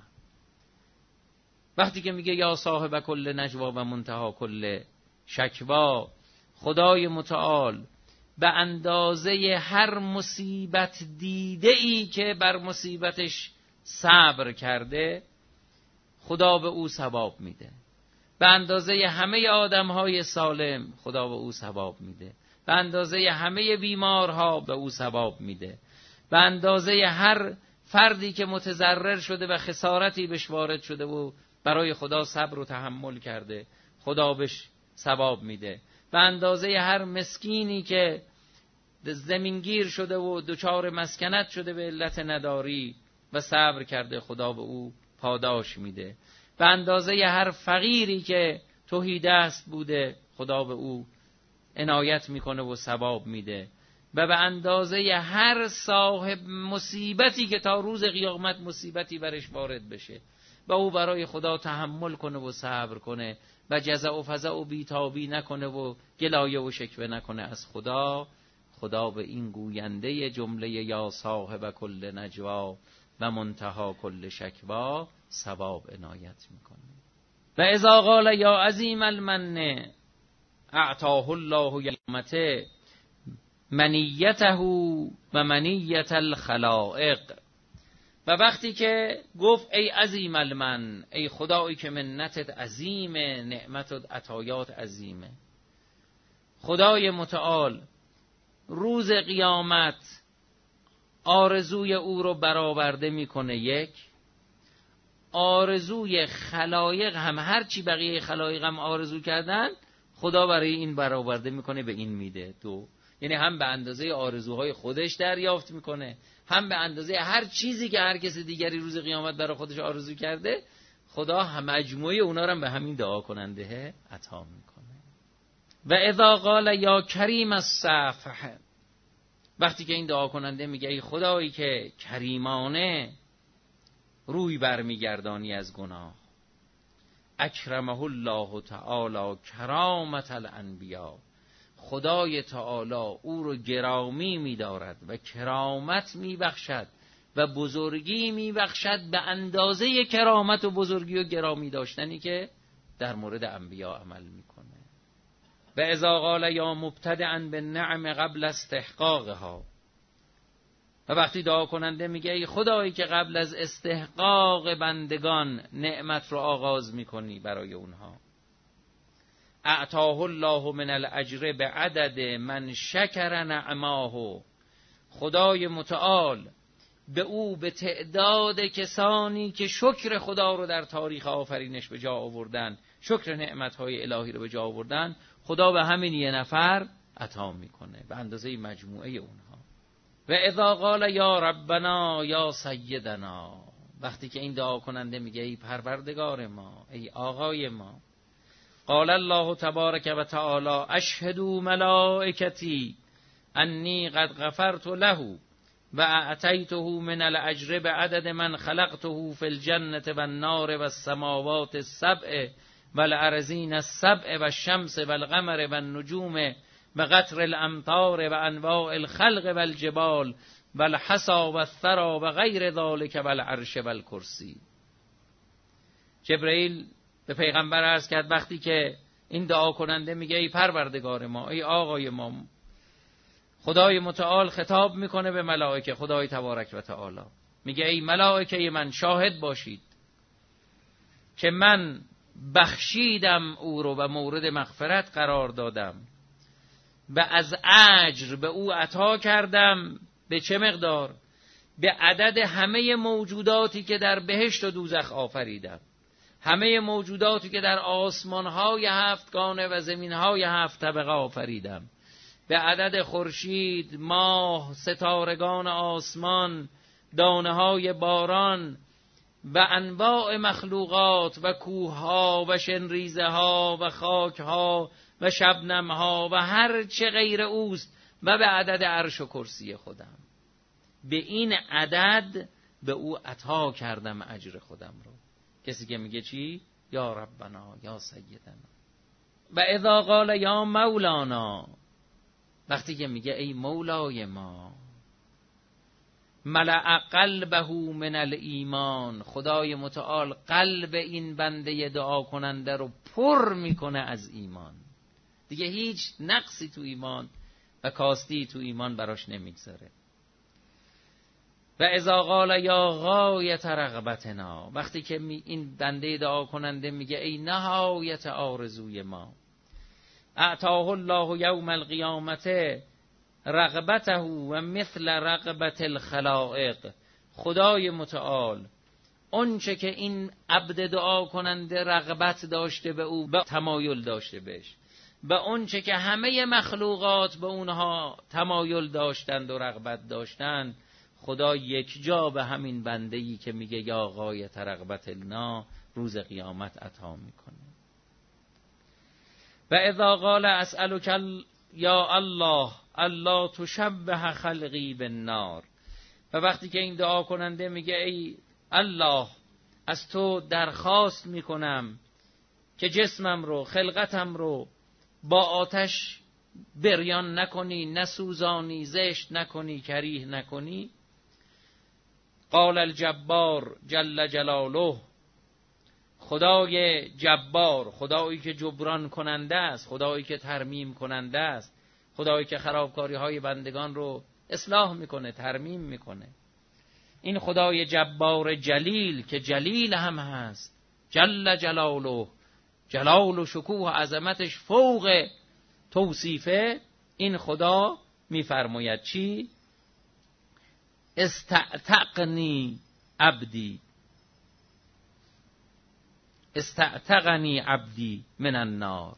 وقتی که میگه یا صاحب کل نجوا و منتهی کل شکوا، خدای متعال به اندازه هر مصیبت دیده ای که بر مصیبتش صبر کرده خدا به او ثواب میده، به اندازه همه آدمهای سالم خدا به او ثواب میده، به اندازه همه بیمارها به او ثواب میده، به اندازه هر فردی که متضرر شده و خسارتی بهش وارد شده و برای خدا صبر و تحمل کرده خدا بهش ثواب میده، به اندازه هر مسکینی که زمینگیر شده و دچار مسکنت شده به علت نداری و صبر کرده خدا به او پاداش میده، به اندازه هر فقیری که تهیدست بوده خدا به او عنایت میکنه و ثواب میده، و به اندازه هر صاحب مصیبتی که تا روز قیامت مصیبتی برش وارد بشه و او برای خدا تحمل کنه و صبر کنه و جزع و فزع و بیتابی نکنه و گلایه و شکوه نکنه از خدا، خدا به این گوینده جمله یا صاحب کل نجوا و منتهی کل شکوا ثواب عنایت میکنه. و اذا قال یا عظیم المن اعطاه الله یومته منیته و منیت الخلائق، و وقتی که گفت ای عظیم المن، ای خدایی که منتت عظیمه، نعمتت عطایات عظیمه، خدای متعال روز قیامت آرزوی او رو برآورده میکنه یک، آرزوی خلایق هم هرچی بقیه خلایق هم آرزو کردن خدا برای این برآورده میکنه به این میده دو، یعنی هم به اندازه آرزوهای خودش دریافت میکنه، هم به اندازه هر چیزی که هر کسی دیگری روز قیامت برای خودش آرزو کرده خدا هم مجموعه اونا رو هم به همین دعا کننده عطا میکنه. و اذا قال یا کریم الصفح، وقتی که این دعا کننده میگه ای خدایی که کریمانه روی برمیگردانی از گناه، اکرمه الله تعالی کرامت الانبیا، خدای تعالی او رو گرامی می‌دارد و کرامت می‌بخشد و بزرگی می‌بخشد به اندازه کرامت و بزرگی و گرامی داشتنی که در مورد انبیا عمل می‌کنه. و اذا قال یا مبتدعا بالنعم قبل استحقاقها، و وقتی دعا کننده میگه ای خدایی که قبل از استحقاق بندگان نعمت رو آغاز میکنی برای اونها، اعطاه الله من الاجر بعدد من شکر نعماه، خدای متعال به او به تعداد کسانی که شکر خدا رو در تاریخ آفرینش به جا آوردن، شکر نعمتهای الهی رو به جا آوردن، خدا به همین یه نفر عطا میکنه به اندازه مجموعه اونها. و اذا قال یا ربنا یا سیدنا، وقتی که این دعا کننده میگه ای پروردگار ما، ای آقای ما، قال الله تبارک و تعالی اشهدوا ملائکتی انی قد غفرت له و اعطیته من الاجر بعدد من خلقته فی الجنة والنار والسماوات السبع والارضین السبع والشمس والقمر والنجوم وقطر الامطار وانواع الخلق والجبال والحصى والثرى وغیر ذلك والعرش والکرسی. جبرئیل به پیغمبر عرض کرد وقتی که این دعا کننده میگه ای پروردگار ما، ای آقای ما، خدای متعال خطاب میکنه به ملائکه، خدای تبارک و تعالی میگه ای ملائکه من شاهد باشید که من بخشیدم او رو و مورد مغفرت قرار دادم و از اجر به او عطا کردم. به چه مقدار؟ به عدد همه موجوداتی که در بهشت و دوزخ آفریدم، همه موجوداتی که در آسمان‌های هفتگانه و زمین‌های هفت طبقه آفریدم، به عدد خورشید، ماه، ستارگان آسمان، دانه‌های باران و انواع مخلوقات و کوه‌ها و شنریزه‌ها و خاک‌ها و شبنم‌ها و هر چه غیر اوست و به عدد عرش و کرسی خودم. به این عدد به او عطا کردم اجر خودم رو. کسی که میگه چی؟ یا ربنا یا سیدنا. و اذا قال یا مولانا، وقتی که میگه ای مولای ما، ملأ قلبه من الایمان، خدای متعال قلب این بنده دعا کننده رو پر میکنه از ایمان، دیگه هیچ نقصی تو ایمان و کاستی تو ایمان براش نمیگذاره. و اذا قال یا غایت رغبتنا، وقتی که این بنده دعا کننده میگه ای نهایت آرزوی ما، اعطاه الله یوم القیامت رغبته و مثل رغبت الخلائق، خدای متعال اون چه که این عبد دعا کننده رغبت داشته به او و تمایل داشته بهش، و اون چه که همه مخلوقات به اونها تمایل داشتند و رغبت داشتند، خدا یک جا به همین بنده‌ای که میگه یا غایت رغبتنا روز قیامت عطا میکنه. و اذا قال اسألک یا الله الله تشبه خلقی بالنار، و وقتی که این دعا کننده میگه ای الله از تو درخواست میکنم که جسمم رو، خلقتم رو با آتش بریان نکنی، نسوزانی، زشت نکنی، کریه نکنی. قال الجبار جل جلاله، خدای جبار، خدایی که جبران کننده است، خدایی که ترمیم کننده است، خدایی که خرابکاری های بندگان رو اصلاح میکنه، ترمیم میکنه، این خدای جبار جلیل که جلیل هم هست، جل جلاله، جلال و شکوه و عظمتش فوق توصیفه، این خدا میفرماید چی؟ استعتقنی عبدی، استعتقنی عبدی من النار.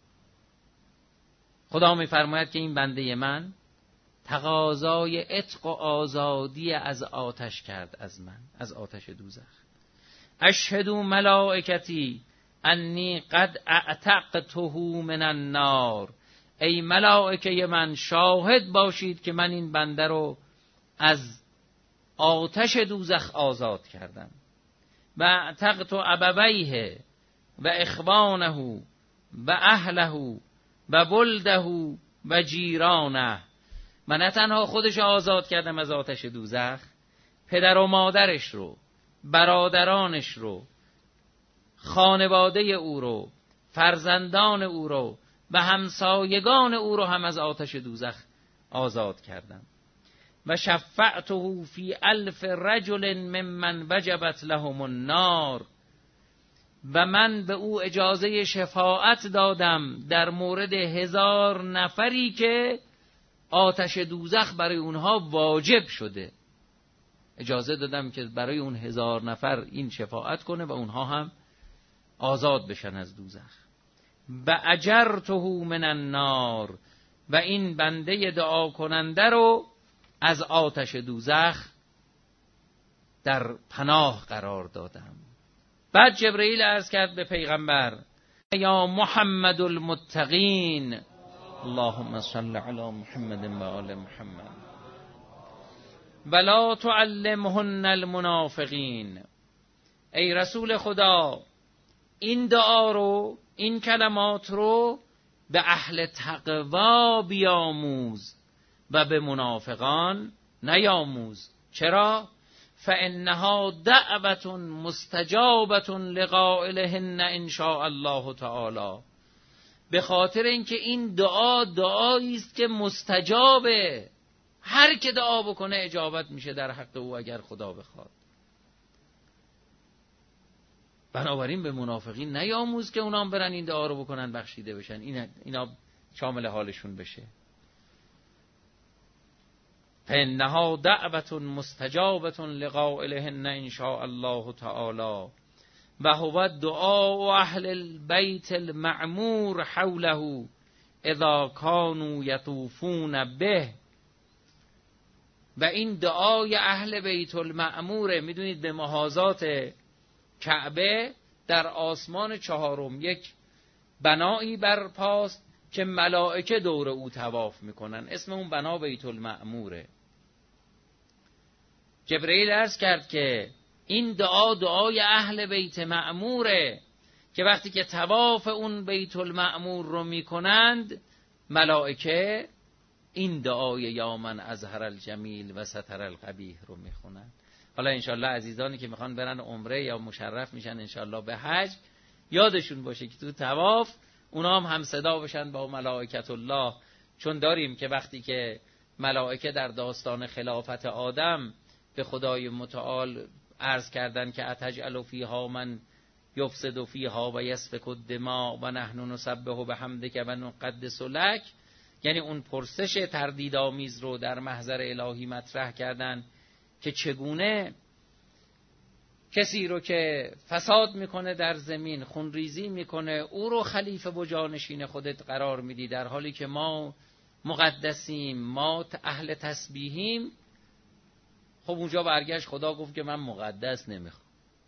خدا میفرماید که این بنده من تقاضای عتق و آزادی از آتش کرد، از من، از آتش دوزخ. اشهدوا ملائکتی انی قد اعتقته من النار، ای ملائکه من شاهد باشید که من این بنده رو از آتش دوزخ آزاد کردم. و اعتقت ابویه و اخوانه و اهله و بلده و جیرانه، من نه تنها خودش آزاد کردم از آتش دوزخ، پدر و مادرش رو، برادرانش رو، خانواده او رو، فرزندان او رو و همسایگان او رو هم از آتش دوزخ آزاد کردم. و شفعته فی 1000 رجل ممن وجبت لهم النار، و من به او اجازه شفاعت دادم در مورد 1000 نفری که آتش دوزخ برای اونها واجب شده. اجازه دادم که برای اون 1000 نفر این شفاعت کنه و اونها هم آزاد بشن از دوزخ. و اجرته من النار، و این بنده دعا کننده رو از آتش دوزخ در پناه قرار دادم. بعد جبرئیل عرض کرد به پیغمبر: یا محمد المتقین، اللهم صل علی محمد و آل محمد، ولا تعلمهن المنافقین. ای رسول خدا، این دعا رو، این کلمات رو به اهل تقوا بیاموز و به منافقان نیاموز. چرا؟ فانها دعوة مستجابة لقائلهن ان شاء الله تعالی. به خاطر اینکه این دعا دعایی است که مستجابه، هر که دعا بکنه اجابت میشه در حق او اگر خدا بخواد. بنابراین به منافقین نیاموز که اونا هم برن این دعا رو بکنن بخشیده بشن، اینا شامل حالشون بشه. فانها دعوة مستجابة لقائلهن ان شاء الله تعالی و هو دعاء اهل البیت المعمور حوله اذا كانوا یطوفون به. و این دعای اهل بیت المعموره. میدونید به محاذات کعبه در آسمان 4 یک بنایی برپاست که ملائکه دور او طواف میکنن، اسم اون بنا بیت المعموره. جبرئیل عرض کرد که این دعا دعای اهل بیت معموره که وقتی که طواف اون بیت المعمور رو میکنند ملائکه این دعای یا من اظهر الجمیل و ستر القبیح رو میخونند. حالا انشالله عزیزانی که میخوان برن عمره یا مشرف میشن انشالله به حج، یادشون باشه که تو طواف اونا هم صدا بشن با ملائکت الله. چون داریم که وقتی که ملائکه در داستان خلافت آدم به خدای متعال عرض کردن که اتجعل فیها من یفسد فیها و یسفک الدماء و نحن نسبح بحمدک و نقدس لک، یعنی اون پرسش تردیدآمیز رو در محضر الهی مطرح کردن که چگونه کسی رو که فساد میکنه در زمین، خونریزی میکنه، او رو خلیفه و جانشین خودت قرار میدی، در حالی که ما مقدسیم، ما اهل تسبیحیم. خب اونجا برگشت خدا گفت که من مقدس نمیخوام،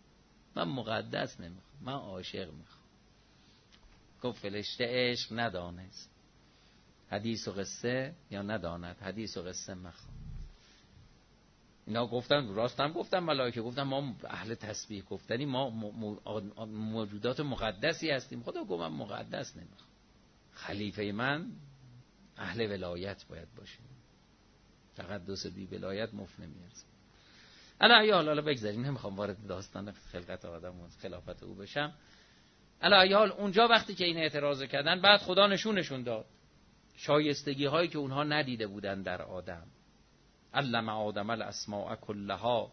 من عاشق میخوام. گفت فرشته عشق ندانست حدیث و قصه یا نداند حدیث و قصه مخوام. اینا گفتن، راست هم گفتن ملائکه، گفتن ما اهل تسبیح گفتنی، ما موجودات مقدسی هستیم. خدا گفت من مقدس نمیخوام، خلیفه من اهل ولایت باید باشه، تقدس بی ولایت مفت نمیارزه. حالا بگذاریم، نمیخوام وارد داستان خلقت آدم و خلافت او بشم. حال اونجا وقتی که این اعتراض کردن، بعد خدا نشونشون داد شایستگی هایی که اونها ندیده بودن در آدم. علم آدم الاسماء کلها،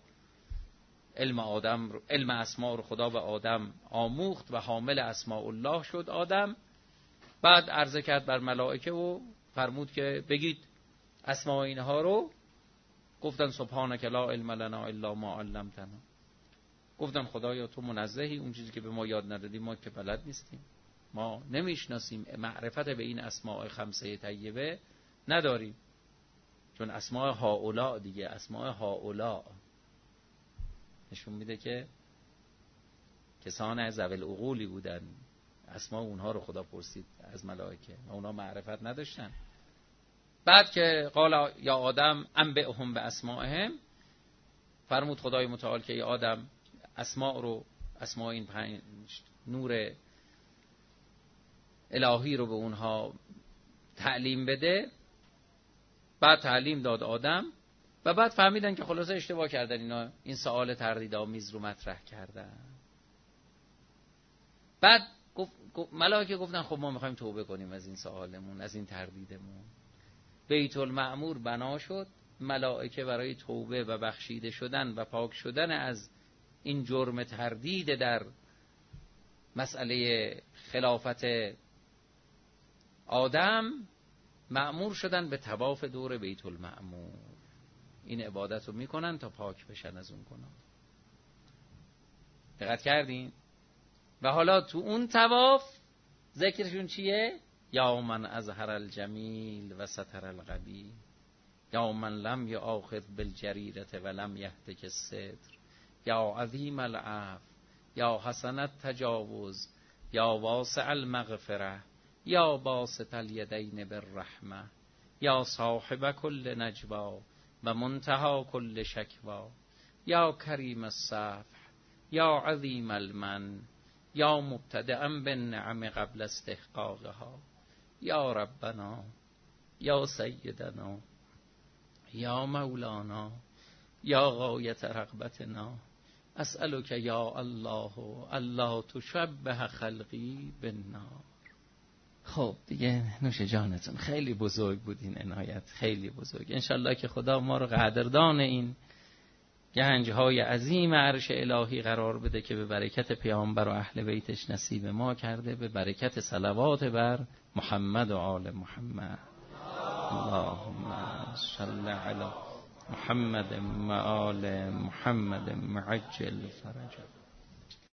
علم اسماء رو خدا به آدم آموخت و حامل اسماء الله شد آدم. بعد عرضه کرد بر ملائکه و فرمود که بگید اسماء اینها رو. گفتن سبحانک لا علم لنا الا ما علمتنا. گفتن خدایا تو منزهی، اون چیزی که به ما یاد ندادی ما که بلد نیستیم، ما نمیشناسیم، معرفت به این اسماء خمسه طیبه نداریم. چون اسماء هؤلاء دیگه، اسماء هؤلاء نشون میده که کسان ذوی العقولی بودن. اسماء اونها رو خدا پرسید از ملائکه و اونها معرفت نداشتن. بعد که قال یا آدم انبئهم به اسمائهم، فرمود خدای متعال که یا آدم اسماء این 5 نور الهی رو به اونها تعلیم بده. بعد تعلیم داد آدم و بعد فهمیدن که خلاصه اشتباه کردن، اینا این سوال تردیدآمیز رو مطرح کردن. بعد ملائکه گفتن خب ما میخوایم توبه کنیم از این سوالمون، از این تردیدمون. بیت المعمور بنا شد ملائکه برای توبه و بخشیده شدن و پاک شدن از این جرم تردید در مسئله خلافت آدم مأمور شدن به طواف دور بیت المعمور. این عبادت رو میکنن تا پاک بشن از اون گناه. دقت کردین؟ و حالا تو اون طواف ذکرشون چیه؟ یا من اظهر الجمیل و ستر القبیح، یا من لم یآخذ بالجریرة و لم یهتک الستر، یا عظیم العفو، یا حسن التجاوز، یا واسع المغفرة، یا باسط الیدین بالرحمة، یا صاحب کل نجوا و منتهى کل شکوا، یا کریم الصفح، یا عظیم المن، یا مبتدئا بالنعم قبل استحقاقها، یا ربنا، یا سیدنا، یا مولانا، یا غایت رغبتنا، اسألک یا الله الله تشبه خلقی بالنار. خب دیگه نوش جانتون. خیلی بزرگ بود این عنایت، خیلی بزرگ. انشالله که خدا ما رو قدردان این گنج‌های عظیم عرش الهی قرار بده که به برکت پیامبر و اهل بیتش نصیب ما کرده، به برکت صلوات بر محمد و آل محمد. اللهم صل علی محمد و آل محمد معجل فرجه.